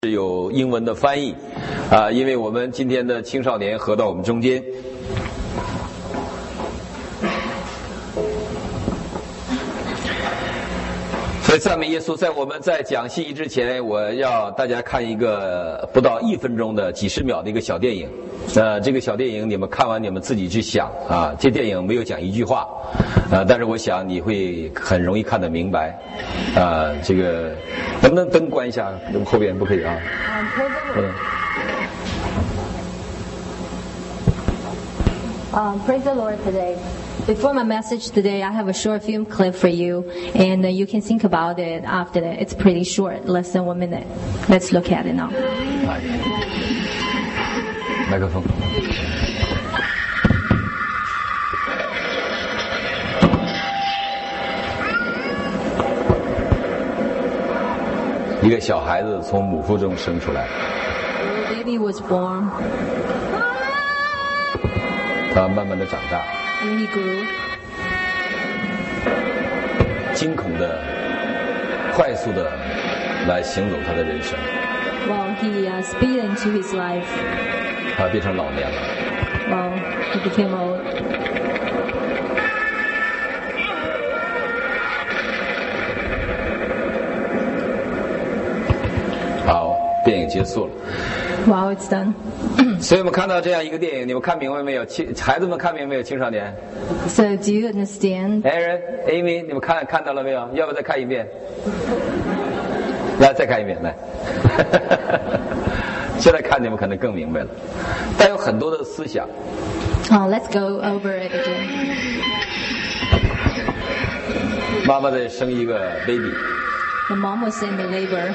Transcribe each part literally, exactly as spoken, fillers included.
有英文的翻译啊、呃，因为我们今天的青少年合到我们中间。所以赞美耶稣，在我们在讲信息之前，我要大家看一个不到一分钟的几十秒的一个小电影。呃，这个小电影你们看完你们自己去想啊。这电影没有讲一句话，呃，但是我想你会很容易看得明白。啊、呃，这个能不能灯关一下？后边不可以啊。嗯。 Um, praise the Lord today. Before my message today, I have a short film clip for you, and uh, you can think about it after that. It's pretty short, less than one minute. Let's look at it now. 麦克风。一个小孩子从母腹中生出来。 The baby was born. 他慢慢的长大。 And he grew. 惊恐的、快速的来行走他的人生。 Well, he uh, speed into his life. 他变成老年了。 Well, he became old. 好，电影结束了。 Wow, it's done. 所以我们看到这样一个电影，你们看明白没有？青孩子们看明白没有？青少年。 So, do you understand? Aaron、Amy， 你们看看到了没有？要不要再看一遍？来，再看一遍，来。现在看你们可能更明白了，但有很多的思想。 Oh, let's go over it again. 妈妈在生一个 baby. The mom was in the labor.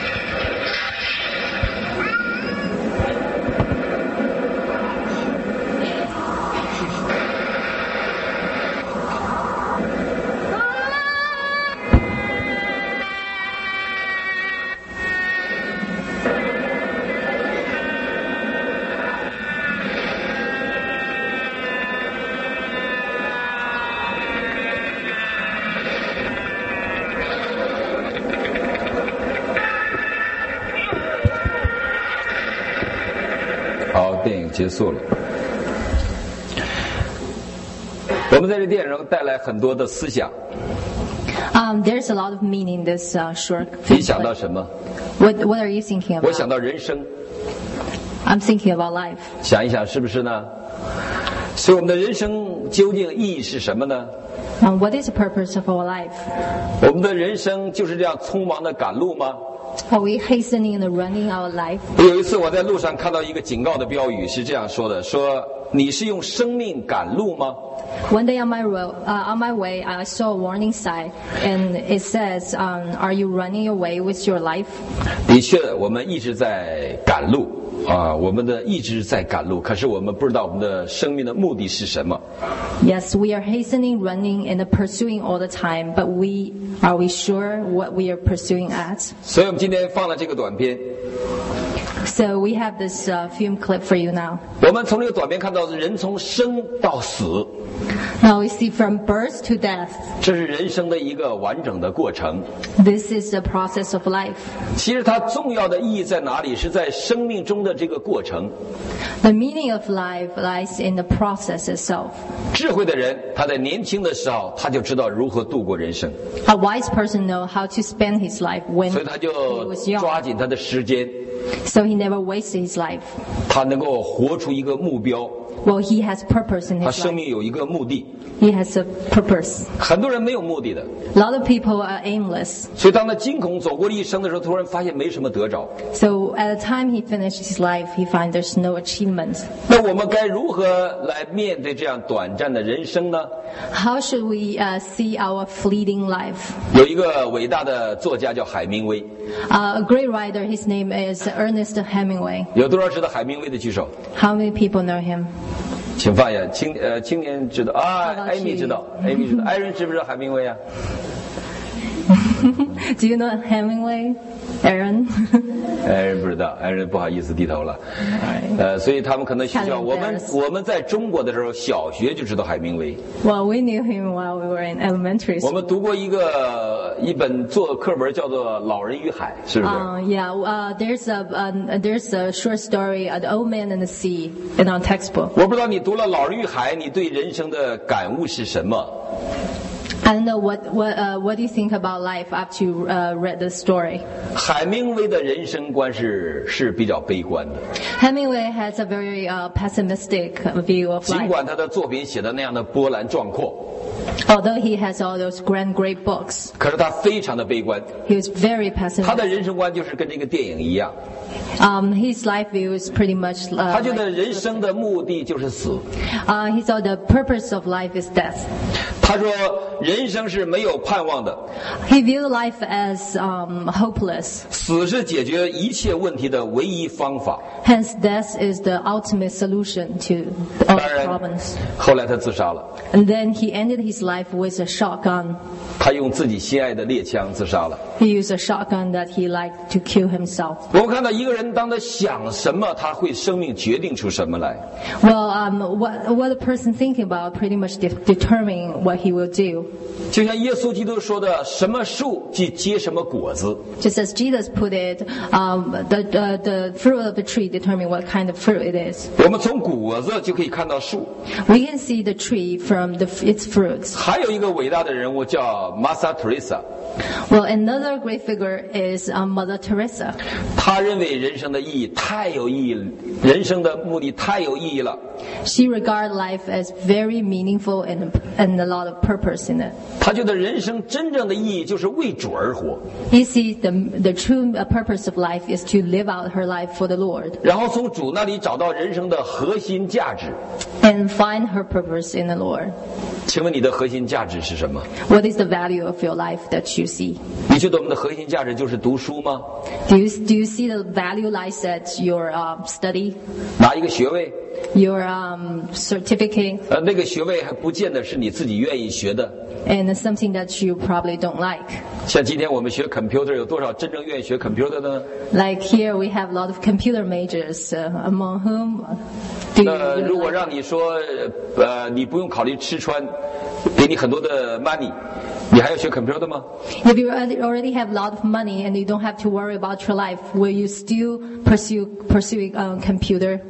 结束了。我们在这电影中带来很多的思想。 Um, there's a lot of meaning in this uh, short. 你想到什么？ What What are you thinking about? 我想到人生。 I'm thinking about life. 想一想，是不是呢？所以我们的人生究竟意义是什么呢？ Um, what is the purpose of our life? 我们的人生就是这样匆忙的赶路吗？ Are we hastening and running our life? 有一次我在路上看到一个警告的标语，是这样说的：说你是用生命赶路吗？ One day on my road, uh, on my way, I saw a warning sign, and it says, um, "Are you running your way with your life?" 的确，我们一直在赶路啊，我们的一直在赶路，可是我们不知道我们的生命的目的是什么。 Yes, we are hastening, running, and pursuing all the time, but we are we sure what we are pursuing at? 所以我们今天放了这个短片。 So we have this uh, film clip for you now. 我们从这个短片看到，人从生到死。 Now we see from birth to death. 这是人生的一个完整的过程。 This is the process of life. 其实它重要的意义在哪里？是在生命中的这个过程。 The meaning of life lies in the process itself. 智慧的人，他在年轻的时候，他就知道如何度过人生。 A wise person knows how to spend his life when 所以他 he 就 was young. 抓紧他的时间。 So he never wasted his life. 他能够活出一个目标。 Well, he has purpose in 他 his 生 life. 命有一个目的。 He has a purpose. 很多人没有目的的。 A lot of people are aimless. 所以当他惊恐走过了一生的时候，突然发现没什么得着。 So at the time he finished his life, he finds there's no achievement. 那我们该如何来面对这样短暂的人生呢？ How should we uh, see our fleeting life? 有一个伟大的作家叫海明威。 Uh, a great writer, his name is Ernest Hemingway. 有多少知道海明威的举手？ How many people know him? 请发言。青呃青年知道啊 How about ，Amy you? 知道 ，Amy 知道。艾伦知不知道海明威啊？ Do you know Hemingway, Aaron? 艾伦不知道了，爱人不好意思低头了。呃，所以他们可能学校，我们我们在中国的时候，小学就知道海明威。 Well, we knew him while we were in elementary school. 我们读过一个一本做课文叫做《老人与海》，是不是？ Uh, yeah, uh, there's a uh, there's a short story, uh, The Old Man and the Sea, in our textbook. 我不知道你读了《老人与海》，你对人生的感悟是什么？ I don't know what what uh, what do you think about life after you uh, read the story? 海明威的人生观是是比较悲观的， Hemingway has a very uh, pessimistic view of 尽 life. 管他的作品写的那样的波澜壮阔， Although he has all those grand, great books, 可是他非常的悲观。 he was very 他 pessimistic. 的人生观就是跟这个电影一样， Um, his life view is pretty much. 他 Uh, 觉得 like, 人生的目的就是死。 uh, he saw the purpose of life is death. 他说人生是没有盼望的， He viewed life as um, hopeless. 死是解决一切问题的唯一方法。 Hence, death is the ultimate solution to all 当然 problems. 后来他自杀了， And then he ended his life with a shotgun. 他用自己心爱的猎枪自杀了。 He used a shotgun that he liked to kill himself. 我们看到一个人当他想什么，他会生命决定出什么来。 Well, um, what what a person thinking about pretty much de- determining what he will do. 就像耶稣基督说的，什么树即结什么果子。 Just as Jesus put it, um, the, the the fruit of the tree determine what kind of fruit it is. 我们从果子就可以看到树。 We can see the tree from the, its fruits. 还有一个伟大的人物叫 Mother Teresa， Well, another great figure is um, Mother Teresa. 他认为人生的意义太有意义，人生的目的太有意义了。 She regarded life as very meaningful and and a lot of purpose in it. 他觉得人生真正的意义就是为主而活， He sees the the true uh, purpose of life is to live out her life for the Lord 然后从主那里找到人生的核心价值。 and find her purpose in the Lord. 请问你的核心价值是什么？ What is the value of your life that you see? 你觉得我们的核心价值就是读书吗？ Do you do you see the value lies at your uh, study, 拿一个学位？ your um, certificate, 呃，那个学位还不见得是你自己愿意学的。 and something that you probably don't like? 像今天我们学 computer， 有多少真正愿意学 computer 的呢？ Like here, we have a lot of computer majors, uh, among whom do you 那 really 如果 like? 让你说，呃，你不用考虑吃穿，给你很多的 money， 你还要学 computer 吗？ If you already already have a lot of money and you don't have to worry about your life, will you still pursue pursue um, computer?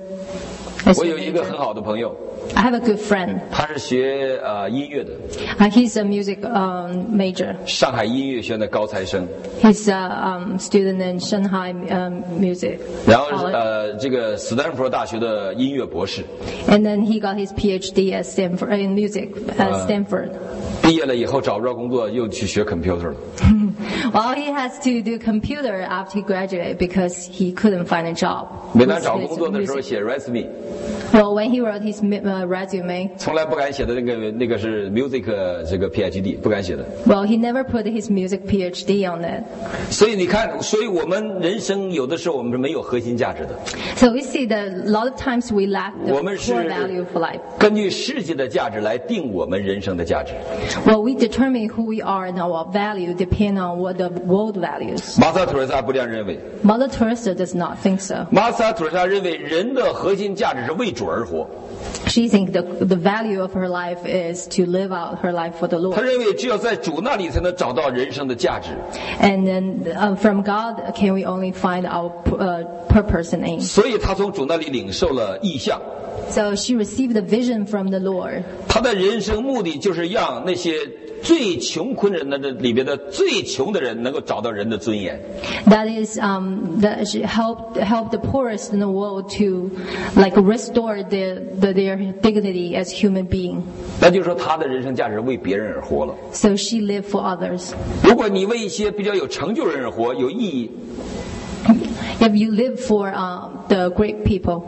as 我 your 有一个 major? 很好的朋友， I have a good friend. 他是学呃音乐的， Uh, he's a music um, major. 上海音乐学院的高材生。 He's a um, student in Shanghai um, Music 然后 College. 呃，这个斯坦福大学的音乐博士， And then he got his PhD at Stanford in music at Uh. Stanford. 毕业了以后找不着工作，又去学 computer 了。 Well, he has to do computer after he graduated because he couldn't find a job. 每当 with 找 his 工作的时候 music. 写 resume， Well, when he wrote his uh, resume, 从来不敢写的那个那个是 music 这个 PhD， 不敢写的。 well, he never put his music PhD on it. 所以你看，所以我们人生有的时候我们是没有核心价值的， So we see that a lot of times we lack the 我们是 core value for life. 根据世界的价值来定我们人生的价值。 Well, we determine who we are and our value depend on what the world values. 马萨·图尔萨不这样认为， Mother Teresa does not think so. 马萨·图尔萨认为人的核心价值是为主而活。 She thinks the, the value of her life is to live out her life for the 他 Lord. 认为只有在主那里才能找到人生的价值。 And then uh, from God can we only find our uh, purpose and aim. 所以他从主那里领受了意象。 So she received the vision from the Lord. 他的人生目的就是让那些最穷困人的这里边的最穷的人能够找到人的尊严。 That is, um, that she helped help the poorest in the world to, like, restore their the, their dignity as human being. 那就是说，他的人生价值为别人而活了。 So she lived for others. 如果你为一些比较有成就的人而活，有意义， If you live for uh, the great people,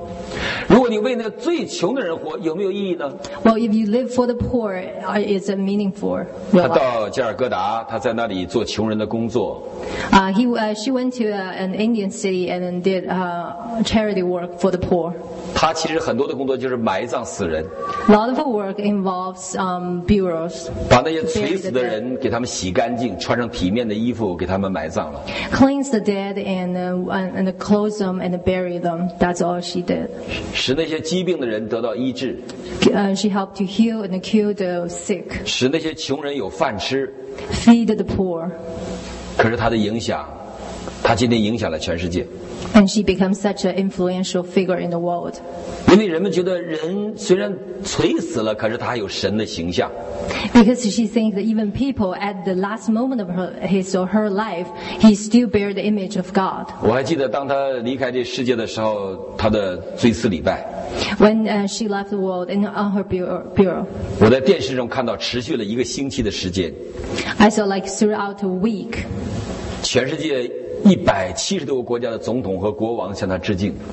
如果你为那最穷的人活，有没有意义呢？ Well, if you live for the poor, is it meaningful? 他到加尔各答，他在那里做穷人的工作。 Uh, he, uh, she went to uh, an Indian city and then did uh, charity work for the poor. 他其实很多的工作就是埋葬死人， A lot of her work involves um, burials, 把那些垂死的人给他们洗干净，穿上体面的衣服，给他们埋葬了。 cleanse the dead and uh, and clothe them and bury them. That's all she did. 使那些疾病的人得到医治， Uh, she helped to heal and cure the sick, 使那些穷人有饭吃。 feed the poor, 可是他的影响，他今天影响了全世界。 and she becomes such an influential figure in the world. 因为人们觉得人虽然垂死了，可是他还有神的形象。 Because she thinks that even people at the last moment of her, his or her life, he still bear the image of God. 我还记得当他离开这世界的时候，他的追思礼拜， When uh, she left the world in, on her bureau, bureau, 我在电视中看到持续了一个星期的时间， I saw like throughout a week, 全世界一百七十多个国家的总统和国王向他致敬。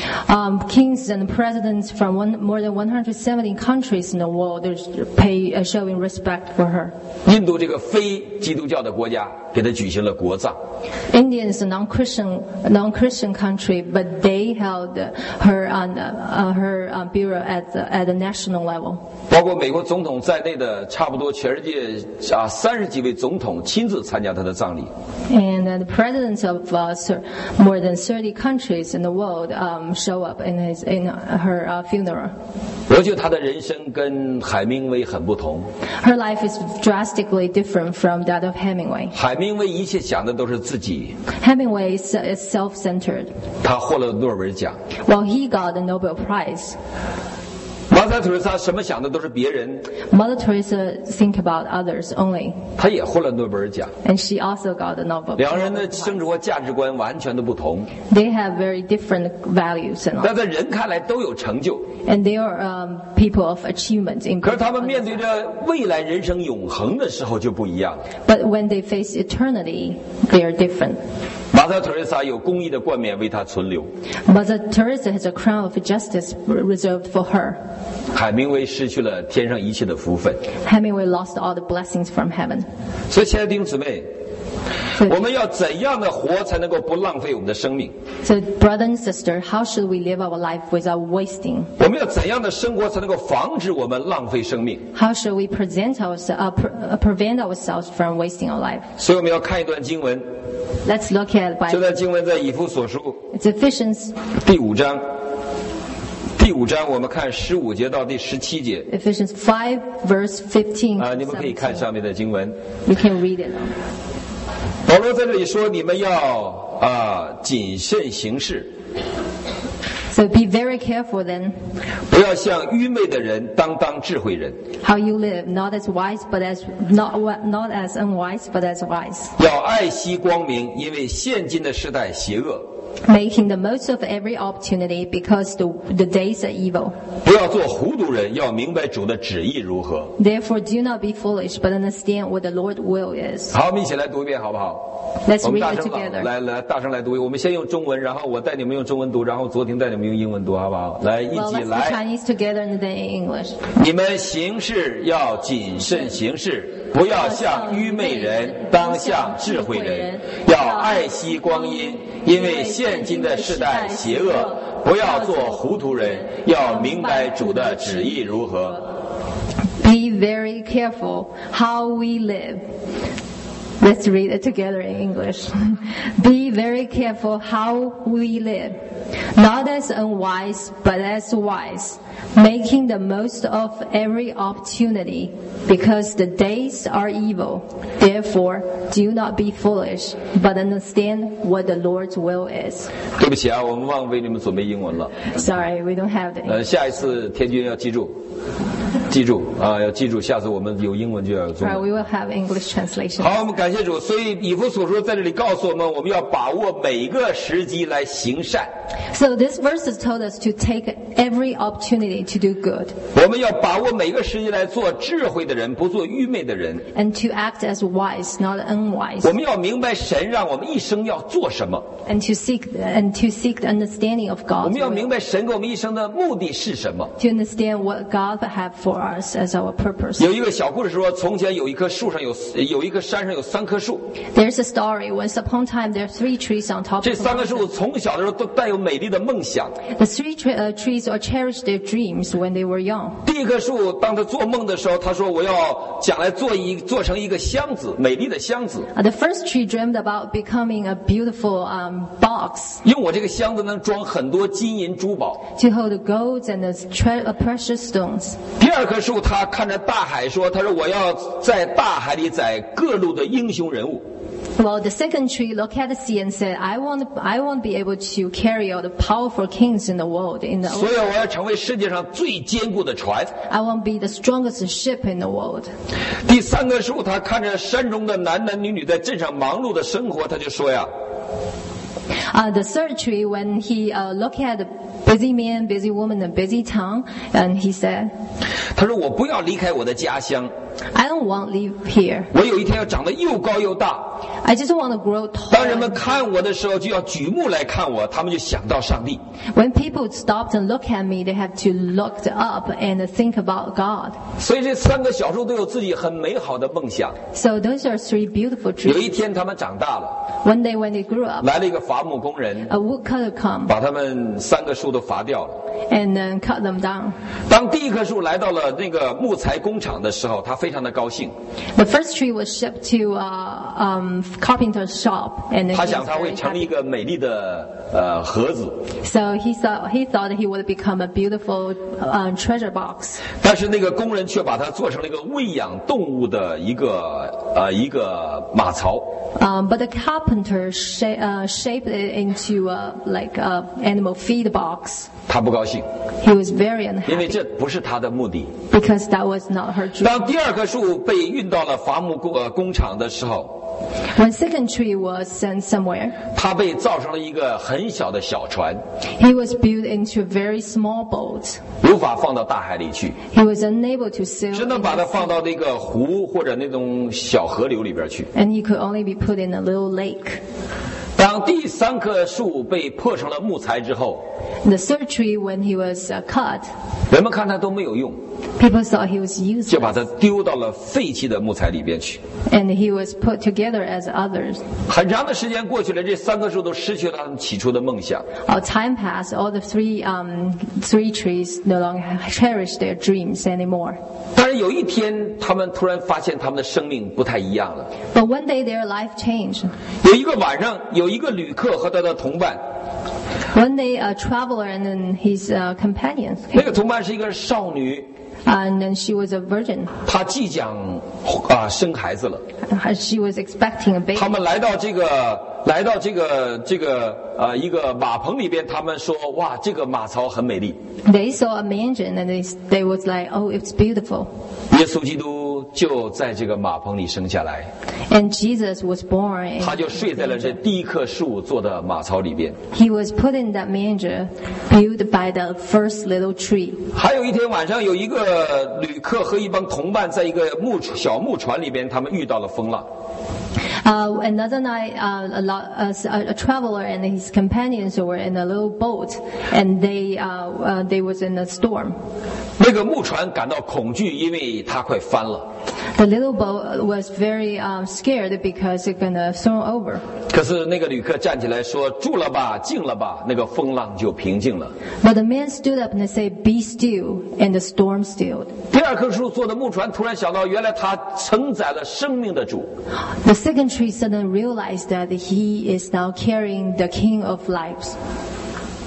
um, kings and presidents from one, more than one hundred seventy countries in the world are pay, uh, showing respect for her. 印度这个非基督教的国家给他举行了国葬。 India is a non-Christian, non-Christian country, but they held her on uh, her uh, bureau at the, at the national level. 包括美国总统在内的差不多全世界啊三十几位总统亲自参加他的葬礼。 And uh, the presidents of uh, more than thirty countries in the world um, show up in his in her uh, funeral. 我觉得他的人生跟海明威很不同。 Her life is drastically different from that of Hemingway. 海明威一切想的都是自己， Hemingway is, is self-centered, 他获了诺贝尔奖。 while he got the Nobel Prize. 马萨特瑞莎什么想的都是别人， Mother Teresa think about others only, 他也获了诺贝尔奖。 and she also got the Nobel 两人的 Prize. 生活价值观完全的不同， They have very different values and 但 all. 在人看来都有成就。 And they are um, people of achievement. In 可是他们面对着未来人生永恒的时候就不一样。 But when they face eternity, they are different. 马萨特瑞莎有公义的冠冕为他存留， Mother Teresa has a crown of justice reserved for her. 海明威失去了天上一切的福分。 Hemingway lost all the blessings from heaven. 所以，亲爱的弟兄姊妹， So, 我们要怎样的活才能够不浪费我们的生命？ so brother and sister, how should we live our life without wasting? 我们要怎样的生活才能够防止我们浪费生命？ How should we present ourselves, uh, pre- uh, prevent ourselves from wasting our life? 所以我们要看一段经文， Let's look at 这 Bible. 段经文在以弗所书 It's Ephesians, 第五章，第五章我们看十五节到第十七节 Ephesians five, verse fifteen. 啊， to 你们可以看 seventeen. 上面的经文。 You can read it. 保罗在这里说：“你们要啊谨慎行事， So be very careful then 不要像愚昧的人，当当智慧人。 how you live, not as wise, but as not not as unwise, but as wise, 要爱惜光明，因为现今的时代邪恶。 making the most of every opportunity because the the days are evil. 不要做糊涂人，要明白主的旨意如何。 Therefore, do not be foolish, but understand what the Lord's will is. 好，我们一起来读一遍，好不好？ Let's 我们 read 大 it 声朗 together. 来来，大声来读。我们先用中文，然后我带你们用中文读，然后昨天带你们用英文读，好不好？来，一 Well, 起 let's do 来。 Chinese together and then in English. 你们行事要谨慎行事，不要像愚昧人，当像智慧人。要爱惜光阴，因为现今的世代邪恶。不要做糊涂人，要明白主的旨意如何。 Be very careful how we live. Let's read it together in English. Be very careful how we live, not as unwise, but as wise, making the most of every opportunity, because the days are evil. Therefore, do not be foolish, but understand what the Lord's will is. 对不起啊，我们忘为你们准备英文了。 Sorry, we don't have the 呃，下一次天君要记住。 记住啊，要记住，下次我们有英文就要有中 Right, 文。 we will have English translation. 好，我们感谢主。所以以弗所书在这里告诉我们，我们要把握每个时机来行善。 So this verse has told us to take every opportunity to do good 我们要把握每个时机来做智慧的人，不做愚昧的人。 and to act as wise, not unwise, 我们要明白神让我们一生要做什么， and to seek and to seek the understanding of 我 God's 们要明 will, 白神给我们一生的目的是什么。 to understand what God have for us as our purpose. 有一个小故事说，从前有一棵树上有有一棵山上有三棵树， There's a story. Once upon a time, there are three trees on top 这 of the 三棵 mountain. 树从小的时候都带有美丽的梦想。 The three tre- uh, trees are cherished their dreams when they were young. 第一棵树，当他做梦的时候，他说：“我要将来做一做成一个箱子，美丽的箱子。 Uh, the first tree dreamed about becoming a beautiful um, box 用我这个箱子能装很多金银珠宝。 to hold the golds and the tre- uh, precious stones. ” 第二棵树，他看着大海说：“他说我要在大海里载各路的英雄人物。” Well, the second tree looked at the sea and said, I want, I want to be able to carry out the powerful kings in the world. In the 所以我要成为世界上最坚固的船。 I want to be the strongest ship in the world. 第三棵树，他看着山中的男男女女在镇上忙碌的生活，他就说呀 Uh, the third tree, when he uh, looked at the busy man, busy woman, and busy town, and he said, 他说我不要离开我的家乡， I don't want to live here. 我有一天要长得又高又大。 I just want to grow 当人们 tall. 看我的时候，就要举目来看我，他们就想到上帝。 When people stopped and look at me, they have to look up and think about God. 所以这三个小树都有自己很美好的梦想。 So those are three beautiful 有一 trees. 天他们长大了， One day when they grew up, 来了一个伐木工人， a woodcutter come 把他们三个树都伐掉了。 and then cut them down. 当第一棵树来到了那个木材工厂的时候，他非常的高兴， The first tree was shipped to a um, carpenter's shop, and then 他 he 想 was 他会 very 成立一 happy. 个美丽的呃盒子。 So he thought he thought he would become a beautiful uh, treasure box. 但是那个工人却把它做成了一个喂养动物的一个呃一个马槽。 Um, but the carpenter sh- uh, shaped it into a, like a animal feed box. 他不高兴， He was very 因为 unhappy 这不是他的目的。 because that was not her dream. 当第二棵树被运到了伐木工呃工厂的时候， When second tree was sent somewhere, 它被造成了一个很小的小船， he was built into a very small boat. 无法放到大海里去， He was unable to sail 只 in 能把它 the 放 sea, 到那个湖或者那种小河流里边去。 and he could only be put in a little lake. 当第三棵树被破成了木材之后， The third tree, when he was uh, cut, 人们看它都没有用， people thought he was 就把 useless, 它丢到了废弃的木材里边去。 and he was put together as others. 很长的时间过去了，这三棵树都失去了他们起初的梦想。 Our time passed. All the three um, three trees no longer cherish their dreams anymore. 但是有一天，他们突然发现他们的生命不太一样了。 But one day their life changed. 有一个晚上，有一个旅客和他的同伴， One day, a traveler and then his uh, companions 那 came, 个同伴是一个少女， and then she was a virgin. 她即将啊生孩子了。 She was expecting a baby. 他们来到这个来到这个这个呃一个马棚里边，他们说：“哇，这个马槽很美丽。 They saw a manger and they they was like, oh, it's beautiful. ” 耶稣基督就在这个马棚里生下来， And Jesus was born. In 他就睡在了这 manger. 第一棵树做的马槽里边。 He was put in that manger, built by the first little tree. 还有一天晚上，有一个旅客和一帮同伴在一个木小木船里边，他们遇到了风浪。 Uh, another night, uh, a, lot, uh, a traveler and his companions were in a little boat, and they uh, uh, they was in a storm. 那个木船感到恐惧，因为它快翻了。 The little boat was very um, scared because it's gonna throw over. 可是那个旅客站起来说：“住了吧，静了吧。”那个风浪就平静了。 But the man stood up and said, "Be still," and the storm stilled. 第二棵树做的木船突然想到，原来它承载了生命的主。 The second tree suddenly realized that he is now carrying the King of Lives.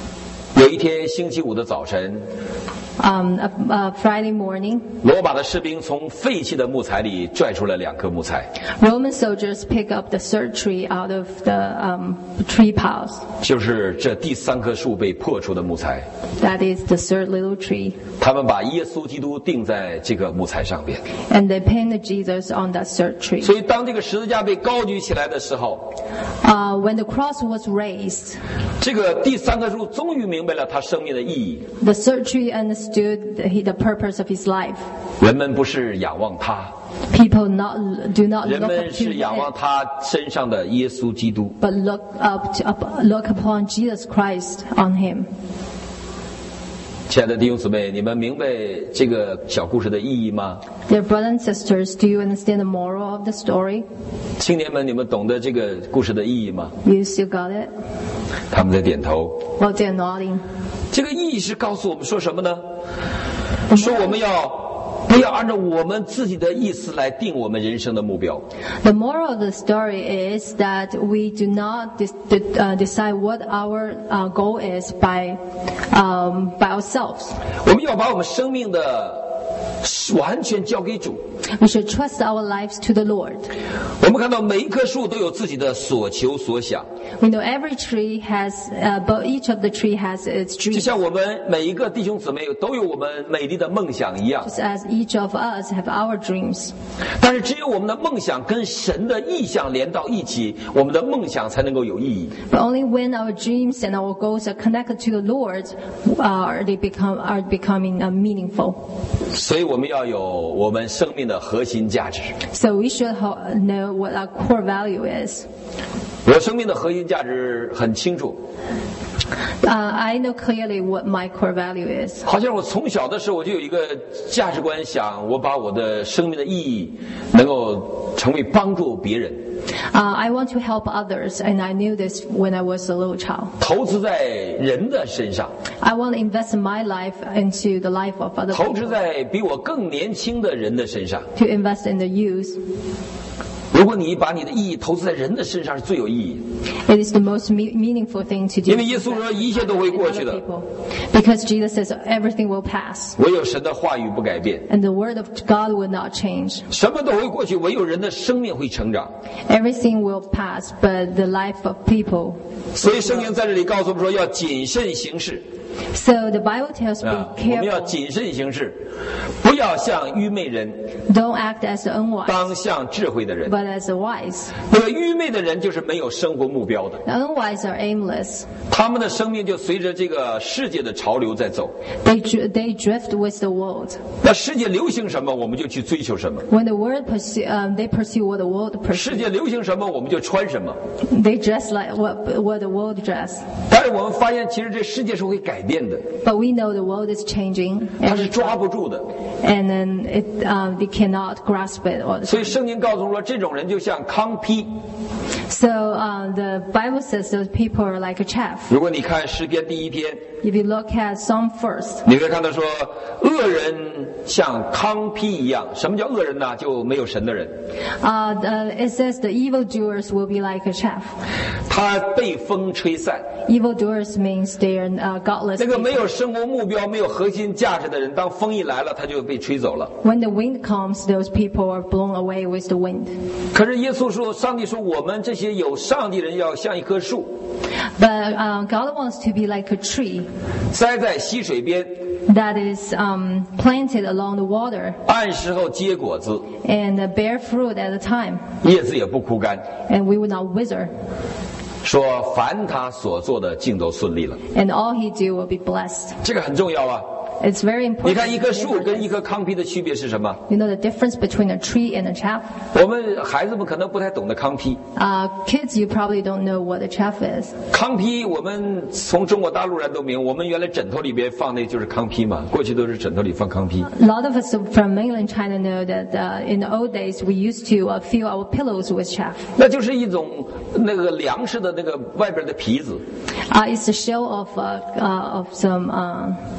有一天星期五的早晨， Um, a, a Friday morning, 罗马的士兵从废弃的木材里拽出了两棵木材， Roman soldiers pick up the third tree out of the um, tree piles. 就是这第三棵树被破除的木材。 That is the third little tree. 他们把耶稣基督钉在这个木材上边。 And they painted Jesus on that third tree. 所以当这个十字架被高举起来的时候， Uh, when the cross was raised, 这个第三棵树终于明白了它生命的意义。 the third tree understood the, the purpose of his life. 人们不是仰望他， People not do not 人 look 们 up to 是仰望 him, 他身上的耶稣基督。 but look up to up, look upon Jesus Christ on him. 亲爱的弟兄姊妹，你们明白这个小故事的意义吗？ Dear brothers and sisters, do you understand the moral of the story? 青年们，你们懂得这个故事的意义吗？ You still got it? 他们在点头。 Well, they're nodding. 这个意义是告诉我们说什么呢？说我们要不要按照我们自己的意思来定我们人生的目标。 The moral of the story is that we do not de- de- uh, decide what our uh, goal is by um, by ourselves. 我们要把我们生命的完全交给主。 We should trust our lives to the Lord. 我们看到每一棵树都有自己的所求所想， We know every tree has, uh, but each of the tree has its 就 dreams. 像我们每一个弟兄姊妹都有我们美丽的梦想一样。 Just as each of us have our dreams. 但是只有我们的梦想跟神的意象连到一起，我们的梦想才能够有意义。 But only when our dreams and our goals are connected to the Lord uh, are they become are becoming uh, meaningful. 所以我们要有我们生命的核心价值。 So we should ho- know what our core value is. 我生命的核心价值很清楚， Uh, I know clearly what my core value is. 好像我从小的时候我就有一个价值观，想我把我的生命的意义能够成为帮助别人， Uh, I want to help others, and I knew this when I was a little child. 投资在人的身上， I want to invest my life into the life of other 投资 people, 在比我更年轻的人的身上。 to invest in the youth. 如果你把你的意义投资在人的身上，是最有意义的。 It is the most me- meaningful thing to do. 因为耶稣说一切都会 in 过去 other 的， people. Because Jesus says everything will pass, 唯有神的话语不改变。 and the word of God will not change. 什么都会过去，唯有人的生命会成长。 Everything will pass, but the life of people. 所以圣经在这里告诉我们说，要谨慎行事 So the Bible tells 啊 be， 我们要 careful. 谨慎行事，不要像愚昧人， Don't act as the unwise, 当像智慧的人。 but as the wise. 那个愚昧的人就是没有生活目标的， The unwise are aimless. 他们的生命就随着这个世界的潮流在走。 They dr- they drift with the world. 那世界流行什么，我们就去追求什么； When the world pursue, um, they pursue what the world 世 pursues. 界流行什么，我们就穿什么。 They dress like what what the world dress. 但是我们发现，其实这世界是会改变的， But we know the world is changing, 它 and, 是抓不住的。 and then it um, they cannot grasp it all the 所以 time. 圣经告诉我们说，这种人就像糠秕。 So uh, the Bible says those people are like a chaff. 如果你看诗篇第一篇， If you look at Psalm first, 你会看到说，恶人像糠秕一样。什么叫恶人呢？就没有神的人。 uh, the, it says the evildoers will be like a chaff. 他被风吹散。 Evildoers means they are uh, godless 那个 people. 没有生活目标、没有核心价值的人，当风一来了，他就被吹走了。 When the wind comes, those people are blown away with the wind. 可是耶稣说，上帝说，我们这些有上帝的人要像一棵树， But uh, God wants to be like a tree 栽在溪水边， that is um, planted along the water 按时候结果子， and uh, bear fruit at a time, 叶子也不枯干。 and we will not wither. 说凡他所做的，尽都顺利了。 And all he do will be blessed. 这个很重要啊！ It's very 你 important. 看，一棵树跟一棵糠秕的区别是什么？ You know the difference between a tree and a chaff? 我们孩子们可能不太懂得糠秕。 Uh, kids, you probably don't know what a chaff is. 糠秕，我们从中国大陆人都明，我们原来枕头里边放的就是糠秕嘛，过去都是枕头里放糠秕。 A lot of us from mainland China know that uh, in the old days we used to uh, fill our pillows with chaff. 那就是一种那个粮食的那个外边的皮子。 Uh, it's the shell of uh, uh, of some uh,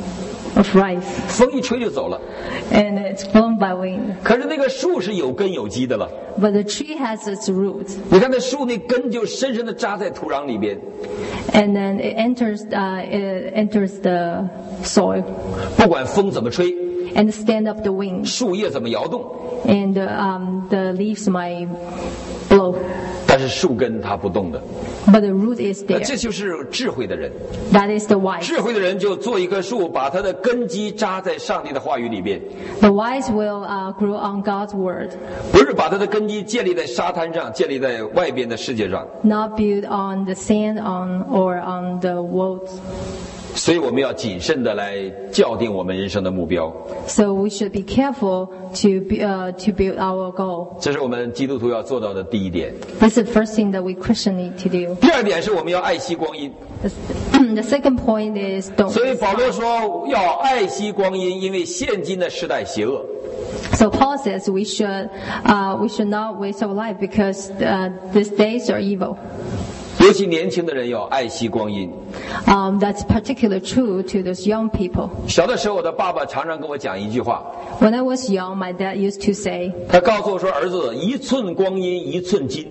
of rice, 风一吹就走了。 and it's blown by wind. 可是那个树是有根有基的了。 But the tree has its roots, 你看那树那根就深深的扎在土壤里边， and then it enters, uh, it enters the soil, 不管风怎么吹， and stand up the wind, 树叶怎么摇动， and uh, um, the leaves might blow, 但是树根它不动的。 but the root is 那 there. 这就是智慧的人。 That is the wise. 智慧的人就做一棵树，把它的根基扎在上帝的话语里边， The wise will uh, grow on God's word, 不是把它的根基建立在沙滩上，建立在外边的世界上。 not built on the sand on or on the world. 所以我们要谨慎的来校定我们人生的目标， So we should be careful to be, uh, to build our goal. 这是我们基督徒要做到的第一点。 This is the first thing that we Christians need to do. 第二点是我们要爱惜光阴。 The second point is don't. 所以保罗说要爱惜光阴，因为现今的时代邪恶。 So Paul says we should uh, we should not waste our life because uh, these days are evil. 尤其年轻的人要爱惜光阴。 Um, that's particularly true to those young people. 小的时候，我的爸爸常常跟我讲一句话， When I was young, my dad used to say, 他告诉我说：“儿子，一寸光阴一寸金，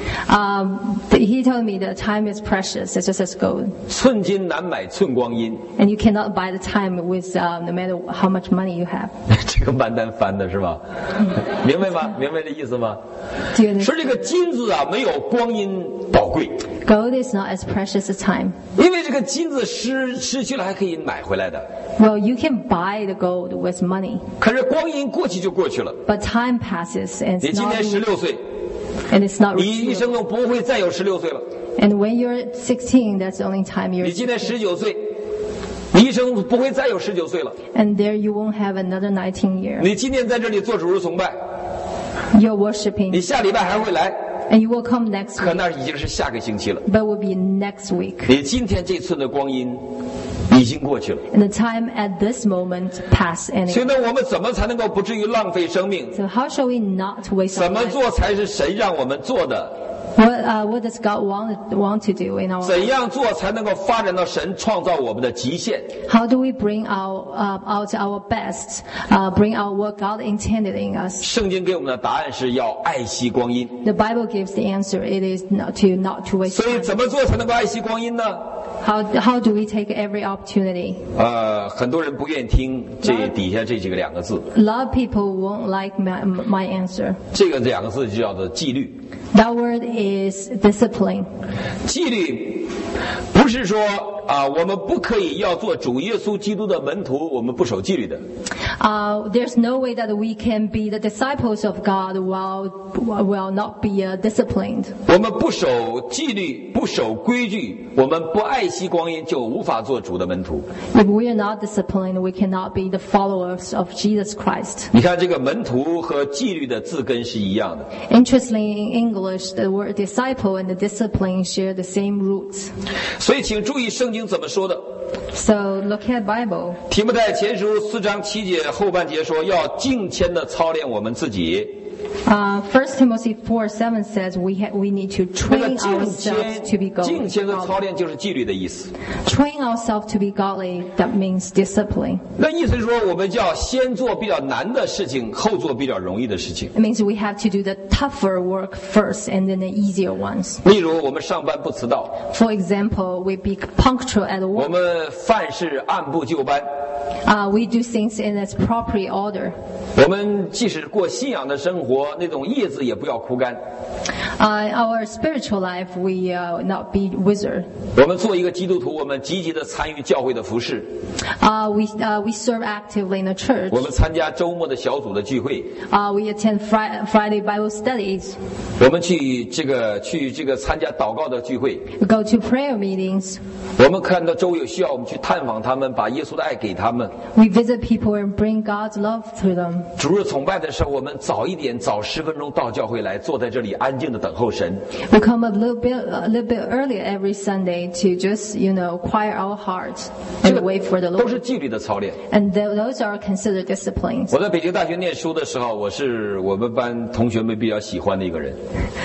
um, he told me that time is precious, it's just as gold. 寸金难买寸光阴。 And you cannot buy the time with uh, no matter how much money you have. ” 这个蛮难翻的是吧？明白吗？明白这意思吗？ Do you 说 understand? 这个金子啊，没有光阴宝贵， Gold is not as precious as time. 因为这个金子失失去了还可以买回来的， Well, you can buy the gold with money, 可是光阴过去就过去了。 but time passes and 你 it's 今 not, 年十六岁， and it's not 你一 real. 生中不会再有十六岁了。 And when you're sixteen, that's the only time 你 you're 今年十九岁，你一生不会再有十九岁了。 and there you won't have another nineteen year. 你今天在这里做主日崇拜， You're 你 worshiping 下礼拜还会来， and you will come next 可 week, 那已经是下个星期了。 but will be next week. 你今天这寸的光阴已经过去了， And the time at this moment pass 所以 anyway. 呢，我们怎么才能够不至于浪费生命？ So how shall we not waste 怎 our 么 life? 做才是神让我们做的？ What, uh, what does God want, want to do in our 怎 life? 样做才能够发展到神创造我们的极限？ How do we bring our, uh, out our best, uh, bring out what God intended in us? 圣经给我们的答案是要爱惜光阴。 The Bible gives the answer. It is not to not to waste 所以 time. 怎么做才能够爱惜光阴呢？ How, how do we take every opportunity? 呃，很多人不愿意听这底下这几个两个字， A lot of people won't like my, my answer. 这个两个字就叫做纪律。 That word is discipline. 纪律不是说啊，我们不可以要做主耶稣基督的门徒，我们不守纪律的。 Uh, there's no way that we can be the disciples of God while, while not be uh, disciplined. 我们不守纪律，不守规矩，我们不爱惜光阴，就無法做主的门徒。 If we are not disciplined, we cannot be the followers of Jesus Christ. 你看这个门徒和纪律的字根是一样的。 Interestingly, in English, the word disciple and the discipline share the same roots. 所以请注意圣经怎么说的。 So look at Bible. 提摩太前书四章七节后半节说，要敬虔的操练我们自己。 Uh, First Timothy four seven says we ha- we need to 那个 train 敬 ourselves to be 虔，敬虔的操 godly. 练就是纪律的意思。 Train ourselves to be godly. That means discipline. 那意思是说，我们就要先做比较难的事情，后做比较容易的事情。 It means we have to do the tougher work first and then the easier ones. 例如，我们上班不迟到， For example, we be punctual at 我 work. 们凡事按部就班， Uh, we do things in its proper order. 我们即使过信仰的生活，那种叶子也不要枯干。 Uh, our spiritual life, we uh, not be wizard. 我们做一个基督徒，我们积极的参与教会的服事， Uh, we uh, we serve actively in the church. 我们参加周末的小组的聚会， Uh, we attend fri- Friday Bible studies. 我们去这个去这个参加祷告的聚会， We go to prayer meetings. 我们看到周有需要，我们去探访他们，把耶稣的爱给他们。 We visit people and bring God's love to them. 主日崇拜的时候，我们早一点，早十分钟到教会来，坐在这里安静的等候神。 We come a little bit a little bit earlier every Sunday to just you know quiet our hearts 这 and 个 wait for the 都 Lord. 是纪律的操练。 And th- those are considered disciplines. 我在北京大学念书的时候，我是我们班同学们比较喜欢的一个人。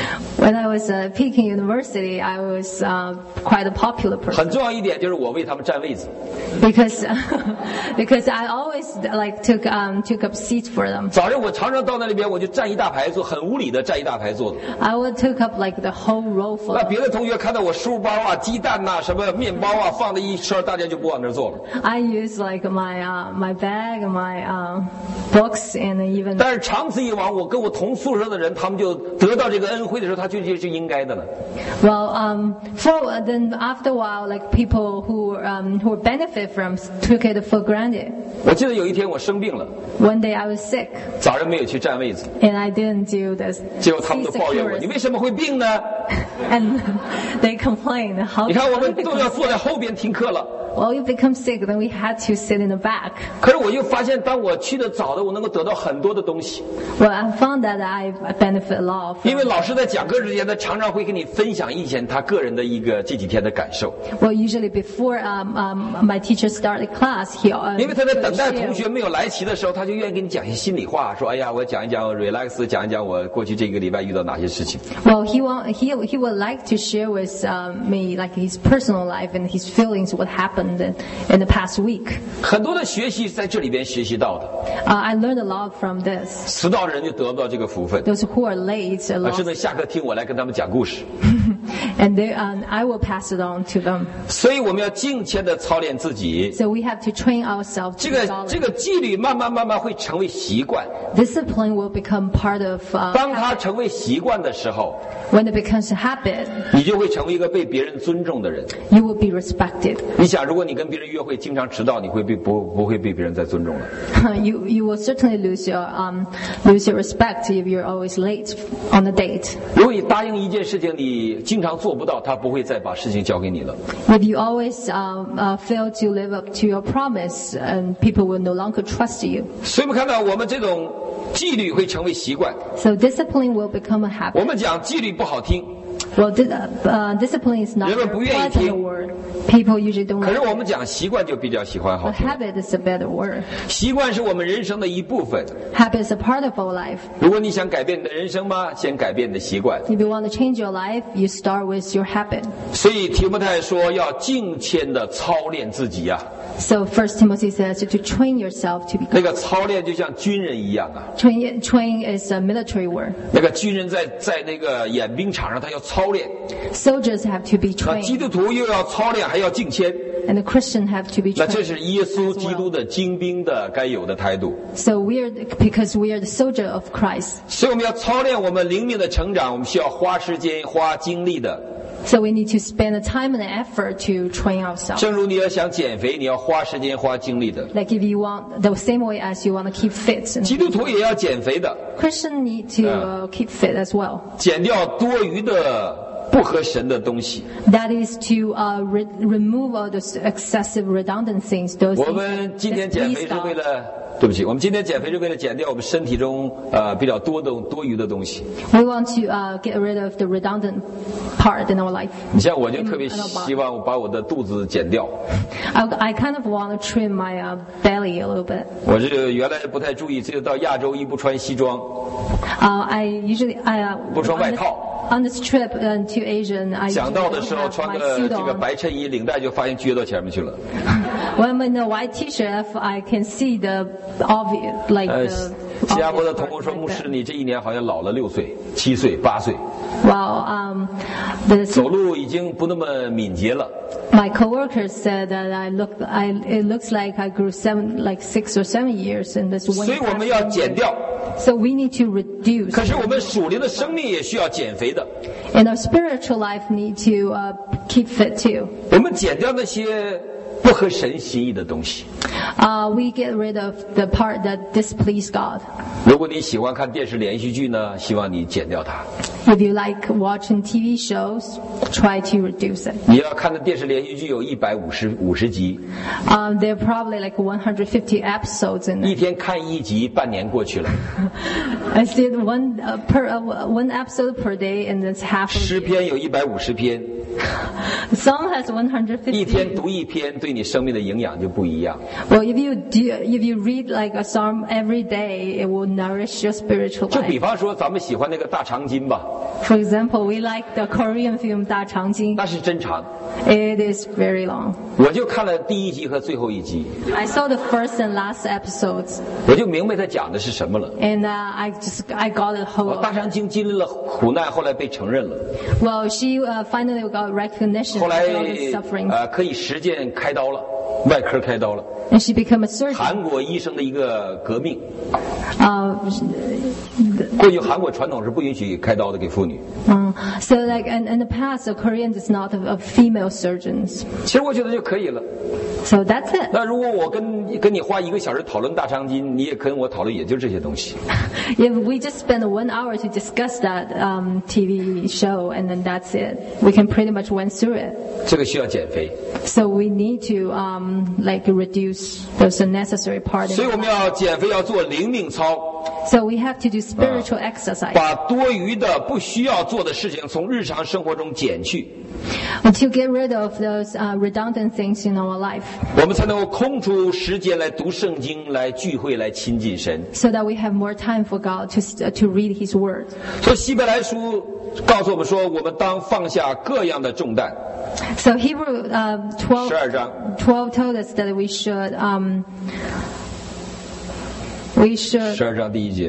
When I was at Peking University, I was uh, quite a popular 很 person 重要一点就是我为他们占位子。 because because I always like took um, took up seats for them. 早晨我常常到那里边，我就占一大排坐，很无理的占一大排坐的。 I would took up like the whole row for 那 them. 别的同学看到我书包啊、鸡蛋呐、什么面包啊放在一圈，大家就不往那儿坐了。 I use like my uh, my bag, my uh, books, and even. 但是长此以往，我跟我同宿舍的人，他们就得到这个恩惠的时候，他就就是应该的了。 Well, um, for then after a while, like people who um, who benefit from took it for granted. 我记得有一天我生病了， One day I was sick, 早上没有去占位子， and I didn't do this. 结果他们都抱怨我：“你为什么会病呢？ And they complained. How 你看我 how 们 you 都 become 要坐在 sick? 后边听课了。” Well, you become sick, then we had to sit in the back. 可是我又发现，当我去的早的，我能够得到很多的东西， Well, I found that I benefit a lot. 因为 From, 老师在讲课之前，他常常会跟你分享一些他个人的一个这几天的感受。 well, usually before um, um, my teacher started class, he uh, 因为他在等待 would 同 share- 学没有来齐的时候，他就愿意跟你讲一些心里话，说：“哎呀，我讲一讲 relax， 讲一讲我过去这个礼拜遇到哪些事情。” Well, he want he he would like to share with um, me like his personal life and his feelings, what happened in, in the past week. 很多的学习是在这里边学习到的， Uh, I learned a lot from this. 迟到的人就得不到这个福分， Those who are late, a 啊， lot, 只能下课听我来跟他们讲故事。 and they, um, I will pass it on to them. 所以我们要敬虔的操练自己， So we have to train ourselves 这 to 个 be solid. 这个纪律慢慢慢慢会成为习惯。 Discipline will become part of. Uh, 当它成为习惯的时候， when it becomes a habit, 你就会成为一个被别人尊重的人。 you will be respected. 你想，如果你跟别人约会经常迟到，你会被不不会被别人再尊重了。 you you will certainly lose your um, lose your respect if you're always late on a date. 如果你答应一件事情，你经常做不到，他不会再把事情交给你了。 If you always um, uh, fail to live up to your promise, and people will no longer trust you. 所以我们看到，我们这种纪律会成为习惯。 So discipline will become a 我 habit. 们讲纪律不好听， Well, di- uh, discipline is not a 人们不愿意 pleasant 听。 word. People usually don't 可是 like 我们讲习惯就比较喜欢好 it. But 听。 habit is a better word. 习惯是我们人生的一部分。 Habit is a part of our life. 如果你想改变你的人生吗？先改变你的习惯。 If you want to change your life, you start with your habit. 所以提摩太说要敬虔的操练自己呀、 So First Timothy says to train yourself to 那 become. 个操练就像军人一样啊。 Train, train is a military word. 那个军人在在那个演兵场上，他要操练； Soldiers have to be 那基 trained, 督徒又要操练，还要敬虔。 and the Christian have to be 那这 trained. 是耶稣基督的精兵的该有的态度。 So we are because we are the soldier of Christ. 所以我们要操练我们灵命的成长，我们需要花时间、花精力的。 So we need to spend the time and the effort to train ourselves. 正如你要想减肥，你要花时间、花精力的。 Like if you want the same way as you want to keep fit, and 基督徒也要减肥的， Christian need to uh, keep fit as well. 减掉多余的不合神的东西。 That is to uh, re- remove all those excessive redundant things. Those 我 things 们今 that 天减 displease 肥是为 God. 了，对不起，我们今天减肥是为了减掉我们身体中呃比较多的多余的东西。 We want to uh, get rid of the redundant part in our life. 你像我就特别希望我把我的肚子减掉。 I, I kind of want to trim my uh, belly a little bit. 我这个原来不太注意，只有到亚洲一不穿西装， Uh, I usually I uh, 不穿外 on, 套。 this, on this trip uh, to Asia, I 想 usually 到的 don't 时候 have 穿 my 个 suit 这个 on. 白衬衣，领带就发现撅到前面去了。 When I'm in a white T-shirt, I can see the obvious, like 呃， the 新加坡的 obvious 同工 part 说， like 牧 that. 师，你这一年好像老了六岁、七岁、八岁， Well, um, the 走路已经不那么敏捷了。 my coworkers said that I look, I it looks like I grew seven, like six or seven years in this one. 所以我们要减掉。 So we need to reduce. 可是我们属灵的生命也需要减肥的。 And our spiritual life need to uh, keep fit too. 我们减掉那些不合神心意的东西。 Uh, we get rid of the part that displease God. 如果你喜欢看电视连续剧呢，希望你减掉它。 If you like watching T V shows, try to reduce it. 你要看的电视连续剧有一百五十五十集， Um, there are probably like one hundred fifty episodes in 一 it. 天看一集，半年过去了。 I did one uh, per uh, one episode per day, and that's half. 诗 A year. 篇有一百五十篇， Psalm has one hundred 一 fifty. 天读一篇，对你生命的营养就不一样。 Well, if you do, if you read like a psalm every day, it will nourish your spiritual 就比 life. 方说，咱们喜欢那个大长今吧， For example, we like the Korean film 大长今. 那是真长。 It is very long. 我就看了第一集和最后一集， I saw the first and last episodes, 我就明白他讲的是什么了。 and uh, I just I got the whole. 大长今经历了苦难，后来被承认了， Well, she uh, finally got recognition 后 for 来 all the suffering, 呃可以实践开刀了，外科开刀了。 and she became a surgeon. 韩国医生的一个革命， Uh, 过去韩国传统是不允许开刀的给妇女。 uh, so, like in, in the past, the Korean does not have of female surgeons. 其实我觉得就可以了。 So that's it. 那如果我跟跟你花一个小时讨论大长今，你也跟我讨论，也就这些东西。 If we just spend one hour to discuss that um, T V show, and then that's it, we can pretty much went through it. 这个需要减肥， So we need to um, like reduce those unnecessary parts. 所以我们要减肥，要做灵命操， So we have to do spiritual exercise 把多余的不需要做的事情从日常生活中减去， to get rid of those uh, redundant things in our life, 我们才能够空出时间来读圣经，来聚会，来亲近神。 so that we have more time for God to uh, to read His Word. 所以希伯来书告诉我们说，我们当放下各样的重担。 So Hebrew uh, 12, 十二章 twelve told us that we should um, we should 十二章第一节，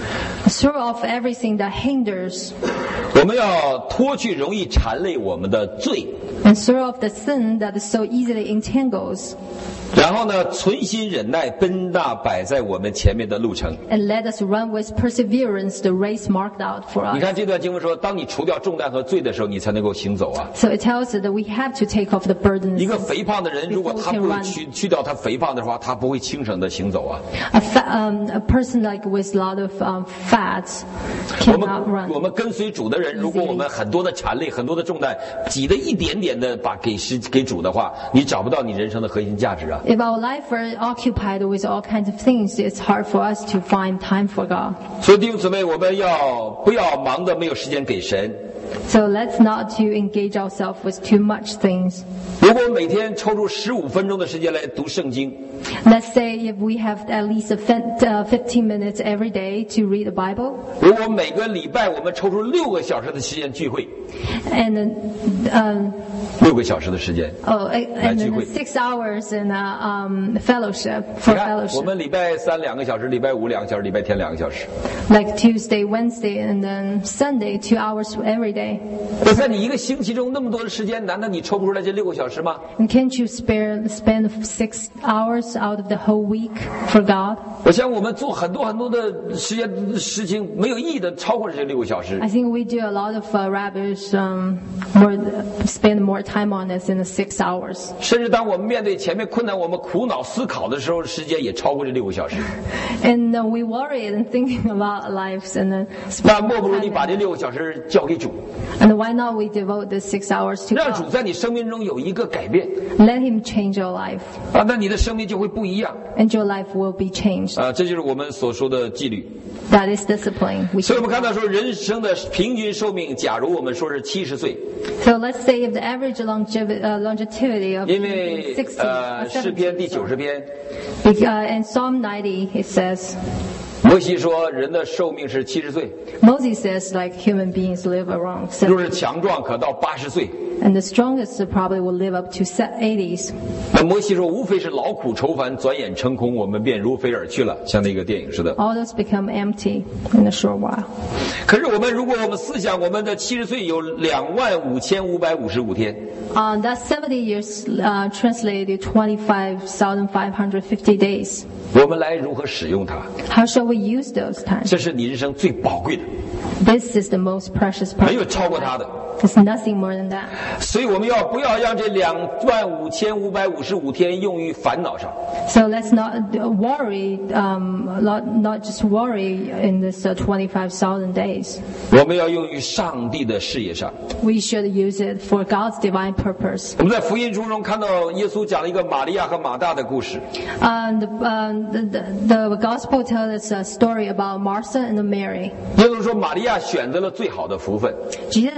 throw off everything that hinders 我们要脱去容易缠累我们的罪， and throw off the sin that so easily entangles, 然后呢，存心忍耐，奔那摆在我们前面的路程。 and let us run with perseverance the race marked out for 你 us. 看这段经文说，当你除掉重担和罪的时候，你才能够行走啊。 So it tells us that we have to take off the burden. 一个肥胖的人，如果他不去去掉他肥胖的话，他不会轻省的行走啊。 A, fa- um, a person like with a lot of um, fats 我们 cannot 我 run. 们跟随主的人，如果我们很多的缠累、很多的重担挤得一点点的把给是给主的话，你找不到你人生的核心价值啊。 If our life are occupied with all kinds of things, it's hard for us to find time for God. 所以弟兄姊妹，我们要不要忙得没有时间给神？ So let's not to engage ourselves with too much things. 如果每天抽出十五分钟的时间来读圣经， Let's say if we have at least a fin- uh, fifteen minutes every day to read the Bible, 如果每个礼拜我们抽出六个小时的时间聚会， and then, um, 六个小时的时间， oh, and then 聚会。 six hours in a um, fellowship 你 for 看，我 fellowship, 们礼拜三两个小时，礼拜五两个小时，礼拜天两个小时。 like Tuesday, Wednesday, and then Sunday, two hours every day. 那在你一个星期中那么多的时间，难道你抽不出来这六个小时吗？ And can't you spare spend six hours out of the whole week for God? 我想我们做很多很多的时间事情没有意义的超过这六个小时 I。think we do a lot of uh, rubbish, um, more spend more time on this in the six hours. 甚至当我们面对前面困难，我们苦恼思考的时候，时间也超过这六个小时。 And uh, we worry and thinking about our lives, and then 那 spend 莫不如 more 你 time 把这 in- 六个小时交给主， and why not we devote the six hours to 让主 God? 在你生命中有一个改变 Let Him change your life, 啊，那你的生命就会不一样 and your life will be changed. 啊。这就是我们所说的纪律。 That is discipline. We 所以我 should. 们看到说，人生的平均寿命，假如我们说是七十岁， So let's say if the average longevity, uh, longevity of 因为 sixty, 呃 uh, 诗篇第 seventy, 九十篇， Bec- uh, in Psalm ninety it says, 摩西说人的寿命是七十岁， Moses says like human beings live around 若 seventy, 是强壮可到八十岁。 and the strongest probably will live up to se- eighties. 那摩西说，无非是劳苦愁烦，转眼成空，我们便如飞而去了，像那个电影似的。 All those become empty in a short while. 可是我们如果我们思想，我们的七十岁有两万五千五百五十五天， Uh, that's seventy years uh, translated to twenty-five thousand five hundred fifty days. 我们来如何使用它？ How shall we use those times? 这是你人生最宝贵的， This is the most precious part. 没有超过它的。 There's nothing more than that. 所以我们要不要让这两万五千五百五十五天用于烦恼上？ So let's not uh, worry, um, not, not just worry in this uh, twenty-five thousand days. 我们要用于上帝的事业上。 We should use it for God's divine purpose. 我们在福音书中看到耶稣讲了一个玛利亚和马大的故事。 Uh, the, uh, the, the, the gospel tells us a story about Martha and Mary. 耶稣说，玛利亚选择了最好的福分， Jesus said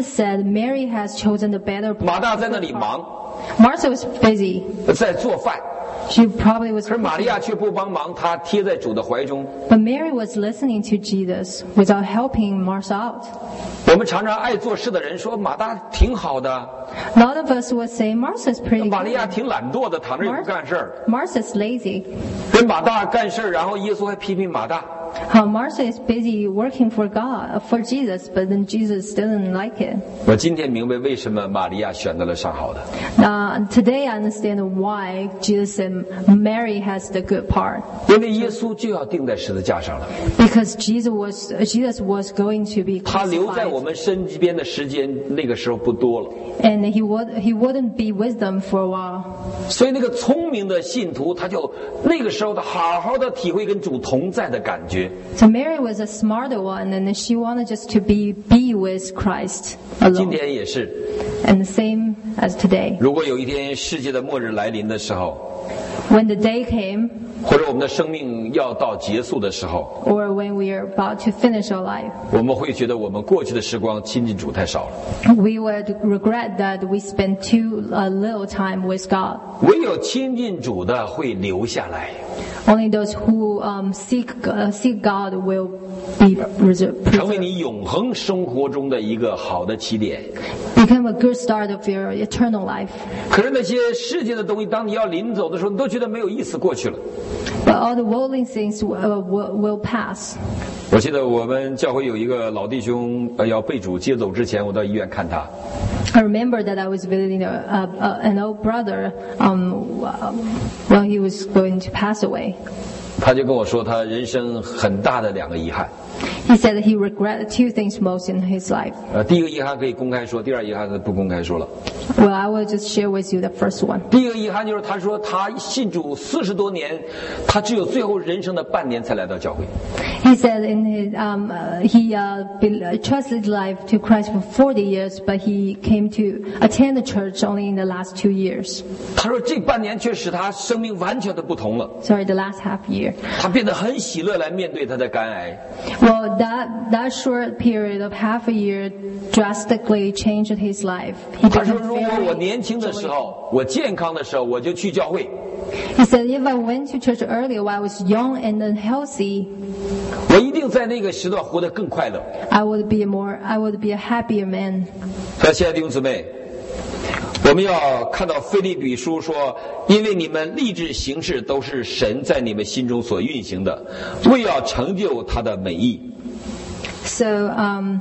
Mary has chosen the better part. 马大在那里忙， Martha was busy. 在做饭， She probably was. 可是玛利亚却不帮忙，她贴在主的怀中。 But Mary was listening to Jesus without helping Martha out. 我们常常爱做事的人说马大挺好的， A lot of us would say Martha's pretty 玛利亚 good. 挺懒惰的，躺着也不干事儿。 Martha's lazy. 跟马大干事儿，然后耶稣还批评马大。 How Martha is busy working for God, for Jesus, but then Jesus didn't like it. 我今天明白为什么玛利亚选择了上好的， Uh, today I understand why Jesus and Mary has the good part. 因为耶稣就要钉在十字架上了， Because Jesus was Jesus was going to be 他留在我 crucified, 们身边的时间那个时候不多了。 and he would he wouldn't be with them for a while. 所以那个聪明的信徒，他就那个时候他好好的体会跟主同在的感觉。 So Mary was a smarter one, and she wanted just to be be with Christ 今 alone. 天也是， And the same as today. 如果有一天世界的末日来临的时候， When the day came, 或者我们的生命要到结束的时候， or when we are about to finish our life, 我们会觉得我们过去的时光亲近主太少了。 we would regret that we spent too uh, little time with God. 唯有亲近主的会留下来。 Only those who um, seek uh, seek God will be reserved, 成为你永恒生活中的一个好的起点。 become a good start of your eternal life. 可是那些世界的东西，当你要临走的时候，你都觉得没有意思，过去了。 But all the worldly things uh, will, will pass. 我记得我们教会有一个老弟兄，呃，要被主接走之前，我到医院看他。 I remember that I was visiting a, a, a, an old brother um, when he was going to pass away. 他就跟我说，他人生很大的两个遗憾。 He said that he regretted two things most in his life. 呃，第一个遗憾可以公开说，第二遗憾是不公开说了。 Well, I will just share with you the first one. 第一个遗憾就是他说他信主四十多年，他只有最后人生的半年才来到教会。 He said in his um, uh, he uh, be- trusted life to Christ for forty years, but he came to attend the church only in the last two years. 他说这半年却使他生命完全的不同了， Sorry, the last half year. 他变得很喜乐来面对他的肝癌。 Well, that that short period of half a year drastically changed his life. He 他说 became 如果我 very 年轻的时候，我健康的时候，我就去教会。 He said, if I went to church earlier while I was young and healthy, 我一定在那个时段活得更快乐。 I would be a more, I would be a happier man. 所以，亲爱的弟兄姊妹，我们要看到腓立比书说，因为你们立志行事都是神在你们心中所运行的，为要成就他的美意。 So, um,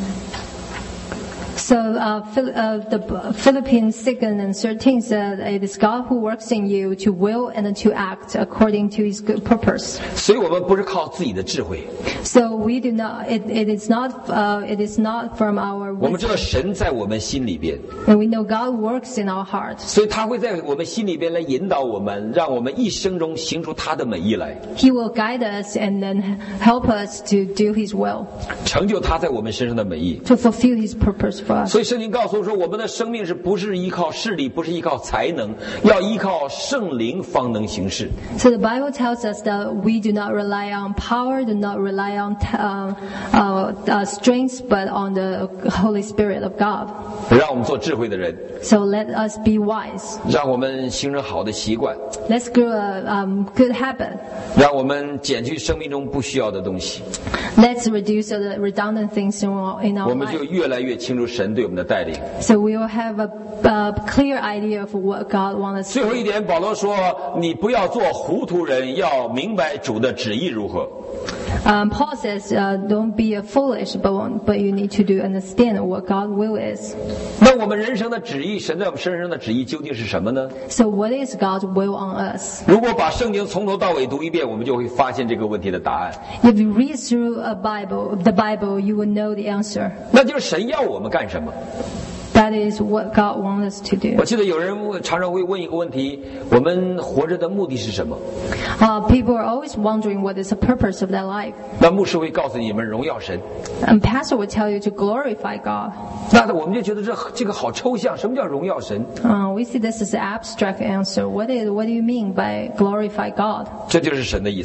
so uh, Phil, uh, the Philippians six and thirteen said, it is God who works in you to will and to act according to His good purpose. 所以我们不是靠自己的智慧， So we do not. It, it is not. Uh, it is not from our 我们知 wisdom. 道神在我们心里边， And we know God works in our heart. 所以他会在我们心里边来引导我们，让我们一生中行出他的美意来， He will guide us and then help us to do His will, 成就他在我们身上的美意。 to fulfill His purpose for us. 所以圣经告诉我说，我们的生命是不是依靠势力，不是依靠才能，要依靠圣灵方能行事。 So the Bible tells us that we do not rely on power, do not rely on uh, uh, uh, strength, but on the Holy Spirit of God. 让我们做智慧的人， So let us be wise. 让我们形成好的习惯， Let's grow a um, good habit. 让我们减去生命中不需要的东西， Let's reduce the redundant things in our, in 我 our 们就 life. 越来越清楚神对我们的带领。 So we will have a, a clear idea of what God wants us 最 to 后 do. 一点，保罗说：“你不要做糊涂人，要明白主的旨意如何。” Um, Paul says, uh, don't be a foolish, but, but you need to do understand what God's will is. 那我们人生的旨意，神在我们身上的旨意究竟是什么呢？ So what is God's will on us? 如果把圣经从头到尾读一遍，我们就会发现这个问题的答案。 If you read through a Bible, the Bible, you will know the answer. 那就是神要我们干什么？ That is what God wants us to do. 我记得有人常常会问一个问题：我们活着的目的是什么？ Uh, people are always wondering what is the purpose of their life. 那牧师会告诉你们荣耀神。 And pastor will tell you to glorify God. 那我们就觉得这这个好抽象，什么叫荣耀神？ Uh, we see this as an abstract answer. What is? What do you mean by glorify God? 这就是神的意思。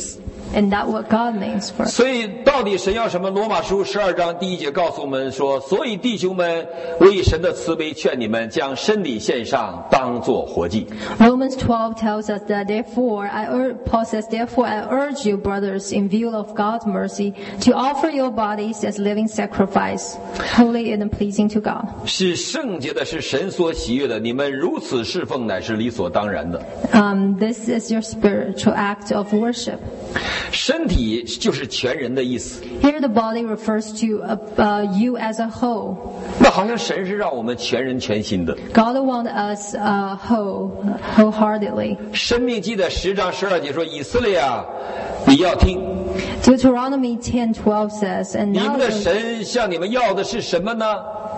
And that's what God means for us. 所以到底神要什么？罗马书十二章第一节告诉我们说，所以弟兄们，我以神的慈悲劝你们，将身体献上，当作活祭。 Romans twelve tells us that therefore, I ur- Paul says, therefore I urge you, brothers, in view of God's mercy, to offer your bodies as living sacrifice, holy and pleasing to God. 是圣洁的，是神所喜悦的。你们如此侍奉，乃是理所当然的。 Um, this is your spiritual act of worship. 身体就是全人的意思。 Here the body refers to uh, uh, you as a whole. 那好像神是让我们全人全心的。 God wants us uh, whole, wholeheartedly. 申命记的十章十二节说：“以色列啊，你要听， Deuteronomy ten twelve says, and 你 now, 们的神向你们要的是什么呢？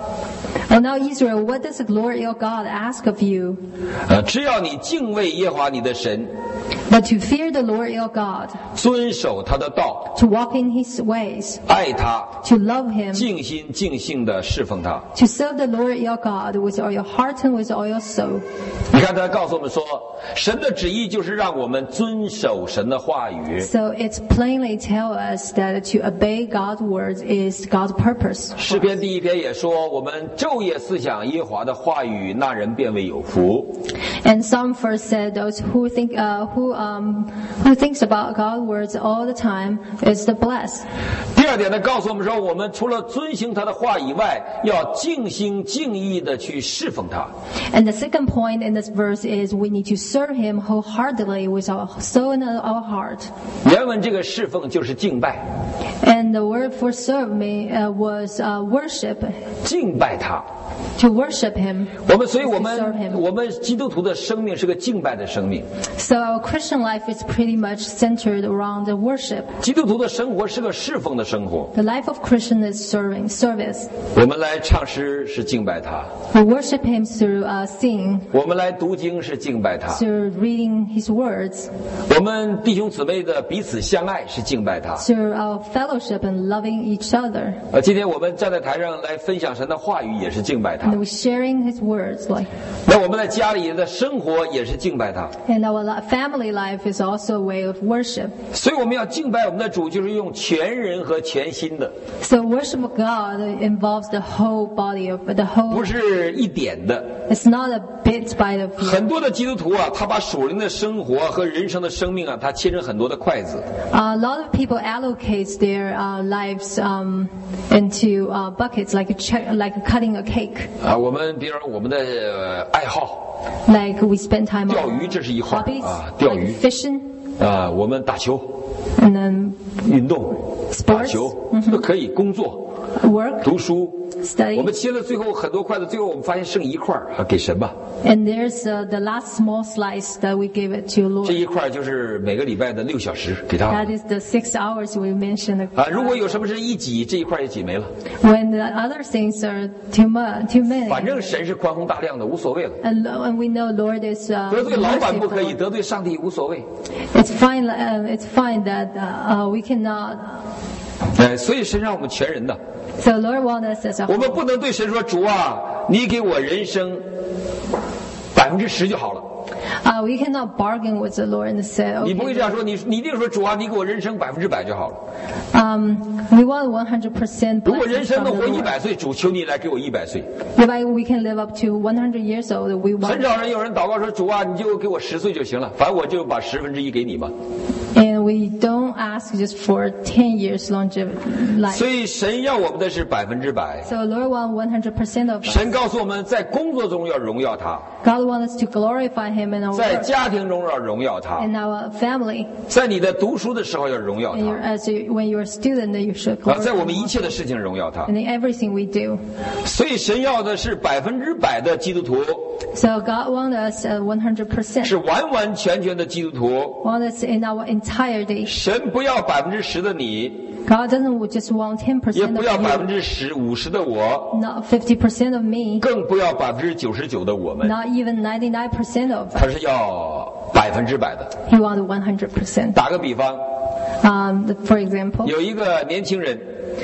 oh, now Israel, what does the Lord your God ask of you? 呃，只要你敬畏耶和华你的神， But to fear the Lord your God, 遵守他的道， to walk in his ways, 爱他， to love him, 尽心尽性的侍奉他。” to serve the Lord your God with all your heart and with all your soul. 你看，他告诉我们说，神的旨意就是让我们遵守神的话语。 So it's plainly tell us that to obey God's words is God's purpose. 诗篇第一篇也说，我们昼夜思想耶和华的话语，那人便为有福。 And Psalm first said, those who think, uh, who um, who thinks about God's words all the time is the blessed. 第二点呢，告诉我们说，我们除了遵行他的话以外，要尽心尽意的去侍奉他。 And the second point in this verse is we need to serve Him wholeheartedly with our soul and our heart. 原文这个侍奉就是敬拜， And the word for serve me uh, was uh, worship, 敬拜他。 to worship Him. 我们，所以我 To serve 们 him. 我们基督徒的生命是个敬拜的生命， So our Christian life is pretty much centered around the worship. 基督徒的生活是个侍奉的生活。 The life of Christian is serving, service. 我们来唱诗是敬拜他， We worship Him through uh, singing, 我们来读经是敬拜他， through reading His words, 我们弟兄姊妹的彼此相爱是敬拜他。 through our fellowship and loving each other. 呃，今天我们站在台上来分享神的话语，也是敬拜他 And。we're sharing His words, like, 那我们在家里的生活也是敬拜他。 and our li- family life is also a way of worship. 所以我们要敬拜我们的主，就是用全人和全心的， So worship of God involves the whole body of the 不 whole. 是一点的。 It's not a bit by the view. 很多的基督徒啊，他把属灵的生活和人生的生命啊，他切成很多的筷子。 A lot of people allocate their uh, lives um, into uh, buckets, like a ch- like cutting a cake. 啊，我们比如说我们的、呃、爱好， Like we spend time 钓 on 鱼这是一块儿 hobbies, 啊，钓 like 鱼 fishing, 啊，我们打球、 and then 运动、 Sports 打球都可以，工作、 work, 读书。 study. 我们切了最后很多筷子，最后我们发现剩一块儿啊，给神吧。 And there's uh, the last small slice that we give it to 这 Lord. 一块儿就是每个礼拜的六小时给他。 That is the six hours we mentioned. 啊，如果有什么事一挤，这一块也挤没了。 When the other things are too much, too 反 many. 正神是宽宏大量的，无所谓了。 And, lo- and we know Lord is uh, 得罪老板不可以， merciful. 得罪上帝无所谓。 It's fine. Uh, it's fine that uh, uh, we cannot. 哎，所以神让我们全人的， So Lord wants us as a 我 whole. 们不能对神说：“主啊，你给我人生百分之十就好了。 Uh, we cannot bargain with the Lord and say, ” 你不会 okay, 这样说，你你一定说：“主啊，你给我人生百分之百就好了。 um, we want one hundred percent 如果人 blessings 生 from 能 the 活一 Lord. 百岁，主求你来给我一百岁。 If I, we can live up to one hundred years old, we 很 want. 少人有人祷告说：“主啊，你就给我十岁就行了，反正我就把十分之一给你吧。 And we don't ask just for ten years longevity life. 所以神要我们的是百分之百。 So Lord wants one hundred percent of us. 神告诉我们在工作中要荣耀他， God wants us to glorify Him in our 在 work, 家庭中要荣耀他， in our family. 在你的读书的时候要荣耀 And you're, 他， as you, when you're a student, you should 啊， glorify 在我们 Him. 一切的事情荣耀他。 And in everything we do. 所以神要的是百分之百的基督徒， So God wants us uh, one hundred percent. 是完完全全的基督徒。 Wants us in our entirety. 神不要百分之十的你， God doesn't just want ten 也 percent 不要 of 百分 you, 之十五十的我， not fifty percent of me, 更不要百分之九十九的我们。 not even ninety-nine percent of 他 us. 是要百分之百的。 He wants one hundred percent. 打个比方， Um, for example, 有一个年轻人，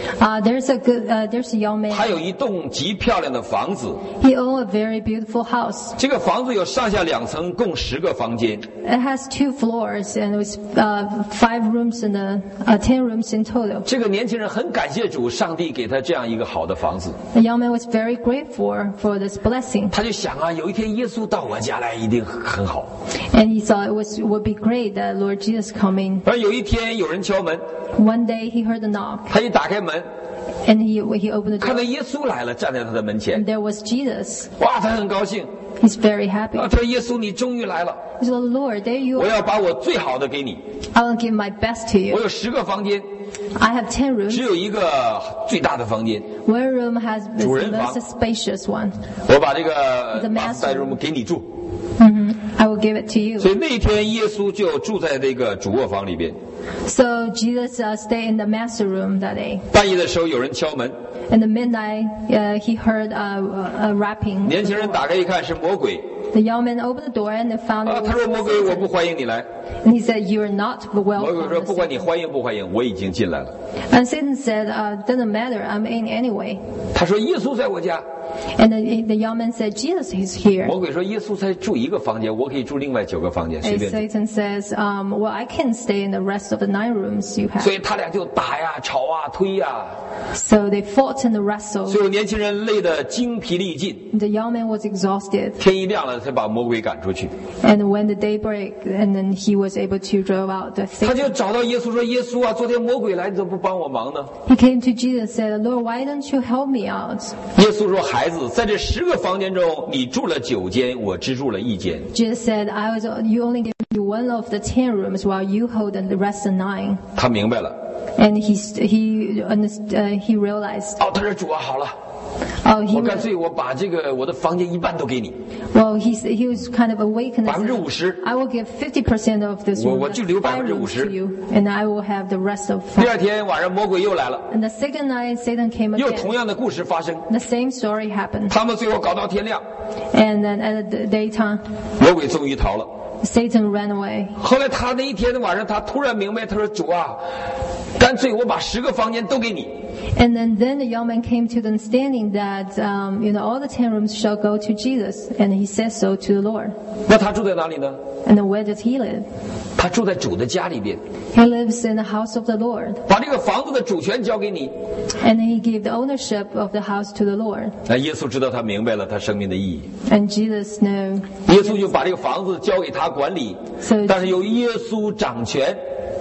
Uh, there's a good, uh, there's a young 他 man. 有一栋极漂亮的房子， He owned a very beautiful house. 这个房子有上下两层，共十个房间。 It has two floors and it was uh, five rooms and uh, uh, ten rooms in total. 这个年轻人很感谢主，上帝给他这样一个好的房子。 The young man was very grateful for this blessing, 他就想啊，有一天耶稣到我家来一定很好。 and he thought it was would be great that Lord Jesus come in. 而有一天有人敲门， One day he heard a knock, 他一打开门， and he he opened the 看到 door, 耶稣来了，站在他的门前 and，there was Jesus. 哇，他很高兴。 He's very happy. 啊，他说：“耶稣，你终于来了， He said, Lord, there you 我 are. 要把我最好的给你。 I will give my best to 我 you. 有十个房间， I have ten 只 rooms. 有一个最大的房间， One room has the 主人房。 most spacious one. 我把这个 The master master room 给你住。 hmm I will give it to you. 所以那一天，耶稣就住在这个主卧房里边。 So Jesus uh, stayed in the master room that day. 半夜的时候，有人敲门， In the midnight, uh, he heard uh, a rapping. 年轻人打开一看是魔鬼 The young man opened the door and they found 啊！ it 他说：“魔鬼， was 我不 Satan. 欢迎你来。 And he said, "You are not ” 魔鬼说：“ welcome." 不管你欢迎不欢迎，我已经进来了。 And Satan said, uh, "Doesn't matter. I'm in anyway." ” 他说：“耶稣在我家。 And the, the young man said, "Jesus is here." 魔鬼说：“耶稣才住一个房间，我可以住另外九个房间，随 And 便住。 Satan says, um, "Well, I can stay in the rest of the nine rooms you ” 所 have. 以他俩就打呀、吵啊、推呀。 So they fought and wrestled. 所有年轻人累得精疲力尽， The young man was exhausted. 天一亮了才把魔鬼赶出去。 And when the day broke, and then he was able to drive out the 他 Satan. 就找到耶稣说：“耶稣啊，昨天魔鬼来，你怎么不帮我忙呢 He came to Jesus and said, "Lord, why don't you help me out?" ？” 耶稣说：“孩子，在这十个房间中，你住了九间，我只住了一间。 Jesus said, "I was you only give me one of the ten rooms, while you hold the rest of nine." ” 他明白了。 And he he understood, uh, he realized, 哦，他说：“主啊，好了， oh, he 我干 was, 脆我把这个我的房间一半都给你， well, he he was kind of awakened. and 百分之 said, 五十。 I will give fifty percent of this 我 room, 我就留 five rooms 百分之五十。 to you, and I will have the rest of 第 five. 二天晚上，魔鬼又来了， And the second night, Satan came 又同 again. 样的故事发生。 The same story happened. 他们最后搞到天亮， And then at the daytime, 魔鬼终于逃了。 Satan ran away. 后来他那一天的晚上，他突然明白，他说：“主啊，干脆我把十个房间都给你。” And then, then the young man came to the understanding that, um, you know, all the ten rooms shall go to Jesus. And he said so to the Lord. 那他住在哪里呢？ And then where does he live? 他住在主的家里边， He lives in the house of the Lord. 把这个房子的主权交给你。 And he gave the ownership of the house to the Lord. 那耶稣知道他明白了他生命的意义， And Jesus knew. 耶稣就把这个房子交给他管理， So, 但是由耶稣掌权。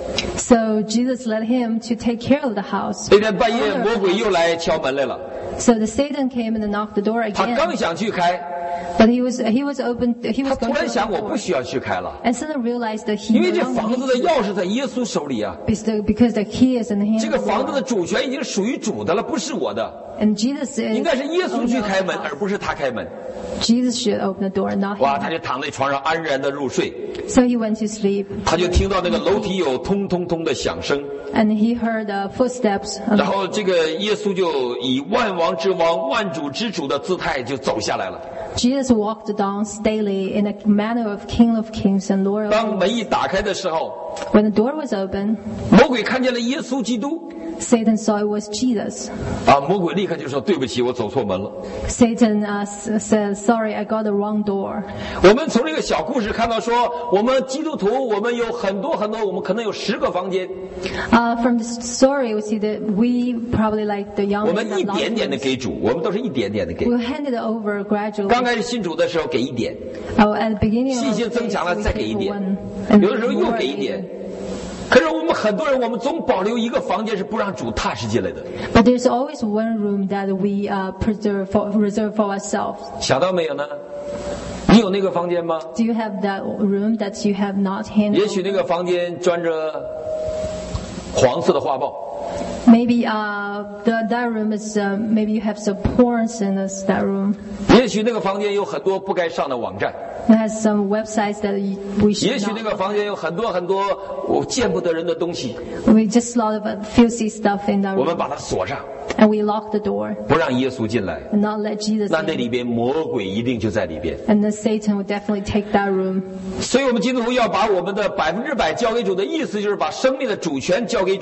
so Jesus led him to take care of the house. 那天半夜，魔鬼又来敲门来了， So the Satan came and knocked the door 他刚 again. 想去开， But he was, he was open, he 他 was 突 going 然 to 想， open 我 the 不 door. 需要去开了， And suddenly realized that he 因为 no 这 longer 房子的 needs to. 钥匙在耶稣手里啊， Because the, because the key is in the hand 这 of 个 the 房子的 Lord. 主权已经属于主的了，不是我的， And Jesus 应 is 该是耶稣 owner 去 of 开 the 门， house. 而不是他开门。 Jesus should open the door, not 哇， him. 他就躺在床上安然的入睡， So he went to sleep, 他就听到那个楼梯有通通通的响声， and he heard the footsteps. Of, 然后这个耶稣就以万王之王、万主之主的姿态就走下来了。 Jesus walked down stately in a manner of King of Kings and Lord of 当 Lords. 门一打开的时候， When the door was open, 魔鬼看见了耶稣基督， Satan saw it was Jesus. 啊，魔鬼立刻就说：“对不起，我走错门了。 Satan uh, s- said, "Sorry, I got the wrong door." ” 我们从这个小故事看到说，我们基督徒，我们有很多很多，我们可能有十个房间， Uh, from the story, we see that we probably like the young 我 men 们一 have 点点的 lost 给主，我们都是一点点的给。 We handed it over gradually. 刚开始信主的时候给一点， Oh, at the beginning 信 of 心 the 增强了 faith, 再 we 给一 gave 点 one,，and 有的时候又 more 给一 even. 点。可是我们很多人，我们总保留一个房间是不让主踏实进来的。 But there's always one room that we uh, preserve for, reserve for ourselves. 想到没有呢？你有那个房间吗？ Do you have that room that you have not handed 也许那 over? 个房间装着黄色的画报， Maybe uh, the, that room is, uh, maybe you have some porns in this, that room. 也许那个房间有很多不该上的网站， It has some websites that we 也 should 许那 not. 个房间有很多很多我见不得人的东西， We just a lot of uh, filthy stuff in that 我们 room. 把它锁上， And we lock the door 不让耶稣进来。 and not let Jesus 那那 in. 里边魔鬼一定就在里边。 And then Satan will definitely take that room. 所以我们基督徒要把我们的百分之百交给主的意思，就是把生命的主权交给主。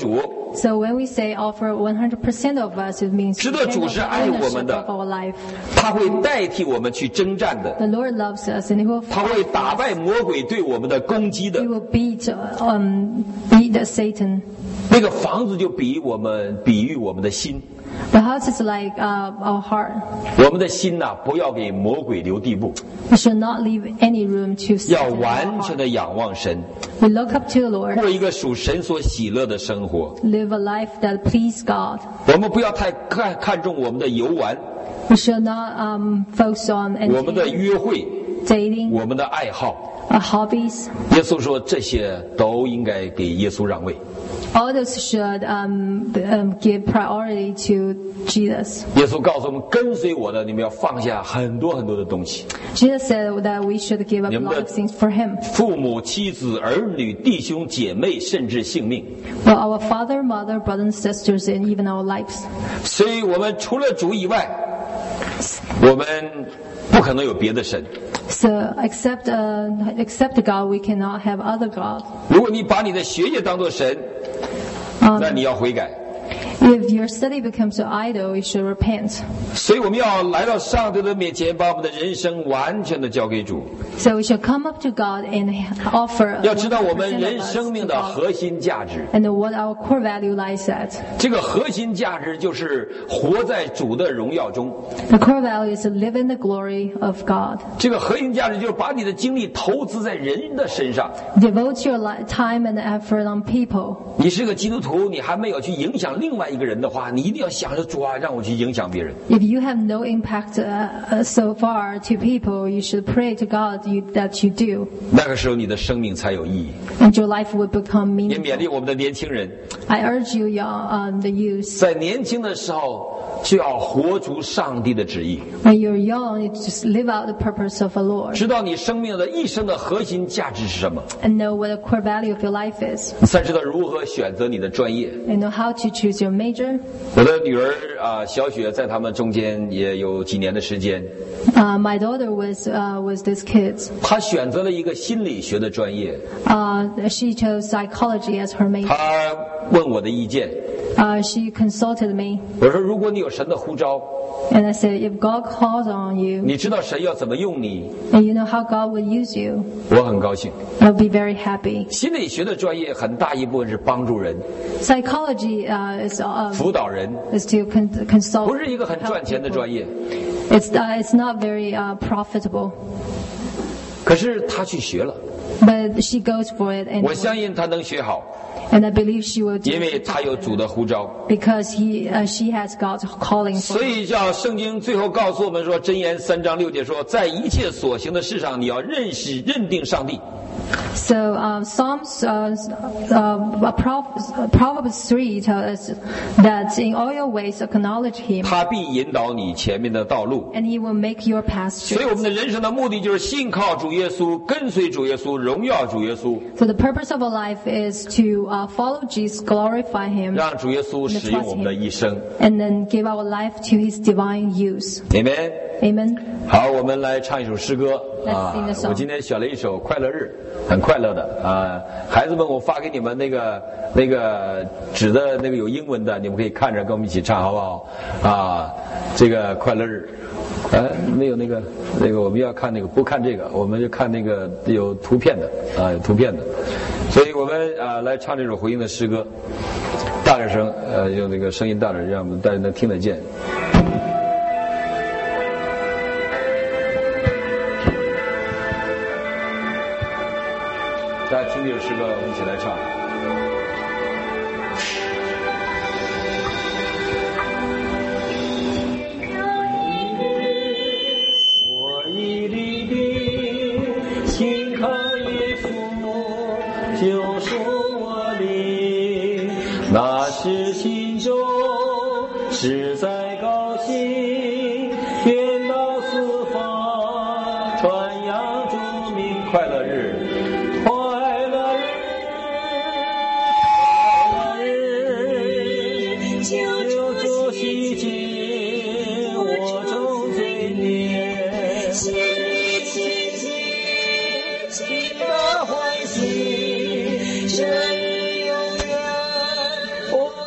So when we say offer one hundred percent of us, it means 知道主是爱我们的， of our life. 他会代替我们去征战的， The Lord loves us, and He will 他会打败魔鬼对我们的攻击的 He。will beat um beat Satan. 那个房子就比我们比喻我们的心， The house is like uh, our heart. 我们的心呐、不要给魔鬼留地步， We should not leave any room to 要 Satan. in our 完全 heart. 的仰望神， We look up to the Lord, 过一个属神所喜乐的生活。 live a life that please God. 我们不要太看看重我们的游玩， We should not um, focus on 我们的 entertainment, 约会， dating, 我们的爱好。 uh, hobbies. 耶稣说，这些都应该给耶稣让位。 All those should um, um, give priority to Jesus. 耶稣告诉我们，跟随我的，你们要放下很多很多的东西， Jesus said that we should give up a 你们的- lot of things for Him. 父母、妻子、儿女、弟兄、姐妹，甚至性命。 Well, our father, mother, brothers and sisters, and even our lives. 所以我们除了主以外，我们不可能有别的神。 So except uh, except God, we cannot have other gods. 如果你把你的学业当作神， Um, 那你要悔改。 if your study becomes an idol, you should repent. 所以我们要来到上帝的面前，把我们的人生完全的交给主。 So we should come up to God and offer 要知道我们 one hundred percent 人 of us 生命 to 的 God. 核心价值， And what our core value lies at. 这个核心价值就是活在主的荣耀中。 The core value is to live in the glory of God. 这个核心价值就是把你的精力投资在人的身上。 Devote your li- time and effort on people. 你是个基督徒，你还没有去影响另外一个人的话，你一定要想着主啊，让我去影响别人。 If you have no impact uh, uh, so far to people, you should pray to God you, that you do. 那个时候你的生命才有意义。 And your life will become 也勉 meaningful. 励我们的年轻人， I urge you, young, um, the youth, 在年轻的时候就要活出上帝的旨意， when you're young, you just live out the purpose of the Lord 知道你生命的一生的核心价值是什么， and know what the core value of your life is. 才知道如何选择你的专业。 And know how to choose your major. 我的女儿啊、小雪在他们中间也有几年的时间， Uh, my daughter was uh, was these kids. 她选择了一个心理学的专业， Uh, she chose psychology as her major. 她问我的意见， Uh, she consulted me, 我说如果你有神的呼召， and I said, if God calls on you, 你知道神要怎么用你， and you know how God would use you, 我很高兴。 I'll be very happy. 心理学的专业很大一部分是帮助人、 Psychology uh, is uh, 辅导人， is to con- consult. 不是一个很赚钱的 help 专业。 people. It's uh, it's not very uh, profitable, 可是她去学了， but she goes for it, and 我相信她能学好， and I believe she will do 因为 it 她有主的呼召。 because he uh, she has God's calling for 所 her. 以叫圣经最后告诉我们说，箴言三章六节说，在一切所行的事上，你要认识认定上帝。 So um, Psalms, uh, uh, Prov- Proverbs three tells us that in all your ways acknowledge Him, 他必引导你前面的道路。 and He will make your path 所以 straight. 我们的人生的目的就是信靠主耶稣，跟随主耶稣，荣耀主耶稣， So the purpose of our life is to uh, follow Jesus, glorify Him, 让主耶稣使用我们的一生。 and then give our life to His divine use. Amen。 Amen. 好，我们来唱一首诗歌 Let's 啊 sing the！song. 我今天选了一首《快乐日》，很快乐的啊！孩子们，我发给你们那个那个纸的那个有英文的，你们可以看着跟我们一起唱，好不好？啊，这个快乐日，呃，没有那个那个我们要看那个，不看这个，我们就看那个有图片的啊，有图片的。所以我们啊来唱这首回应的诗歌，大点声，呃，用那个声音大点，让我们大家能听得见。大家听这首诗歌，我们一起来唱。我一粒粒心靠耶稣，救赎我灵，那是心中实在高兴，愿到四方传扬主名，快乐日。快乐日，救主洗净我众罪孽，心里清净，心的欢喜，这一永远我。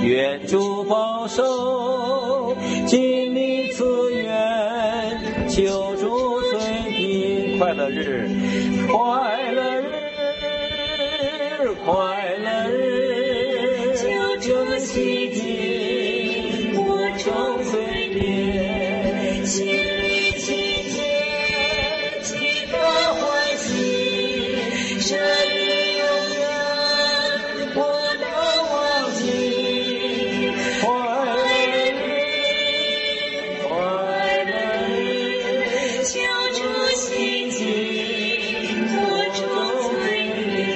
愿主保守，尽力自愿，求主随平。快乐日，快乐日，快乐日，求主喜庆，我中随便，心里期间，几个欢喜，这日永远不能忘记。快乐日，快乐日，求主喜庆，我中随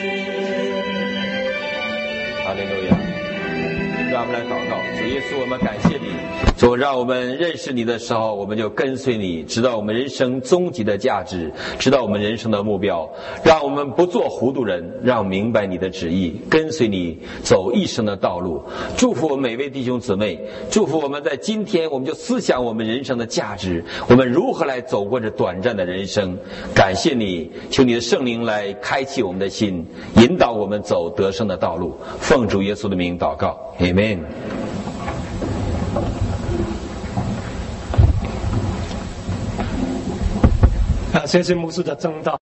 便。哈利路亚！让我们来祷告。主耶稣，我们感谢你。主，让我们认识你的时候，我们就跟随你，直到我们人生终极的价值，直到我们人生的目标。让我们不做糊涂人，让明白你的旨意，跟随你走一生的道路。祝福我们每位弟兄姊妹，祝福我们在今天，我们就思想我们人生的价值，我们如何来走过这短暂的人生。感谢你，求你的圣灵来开启我们的心，引导我们走得胜的道路。奉主耶稣的名祷告， Amen。 啊，谢谢牧师的正道。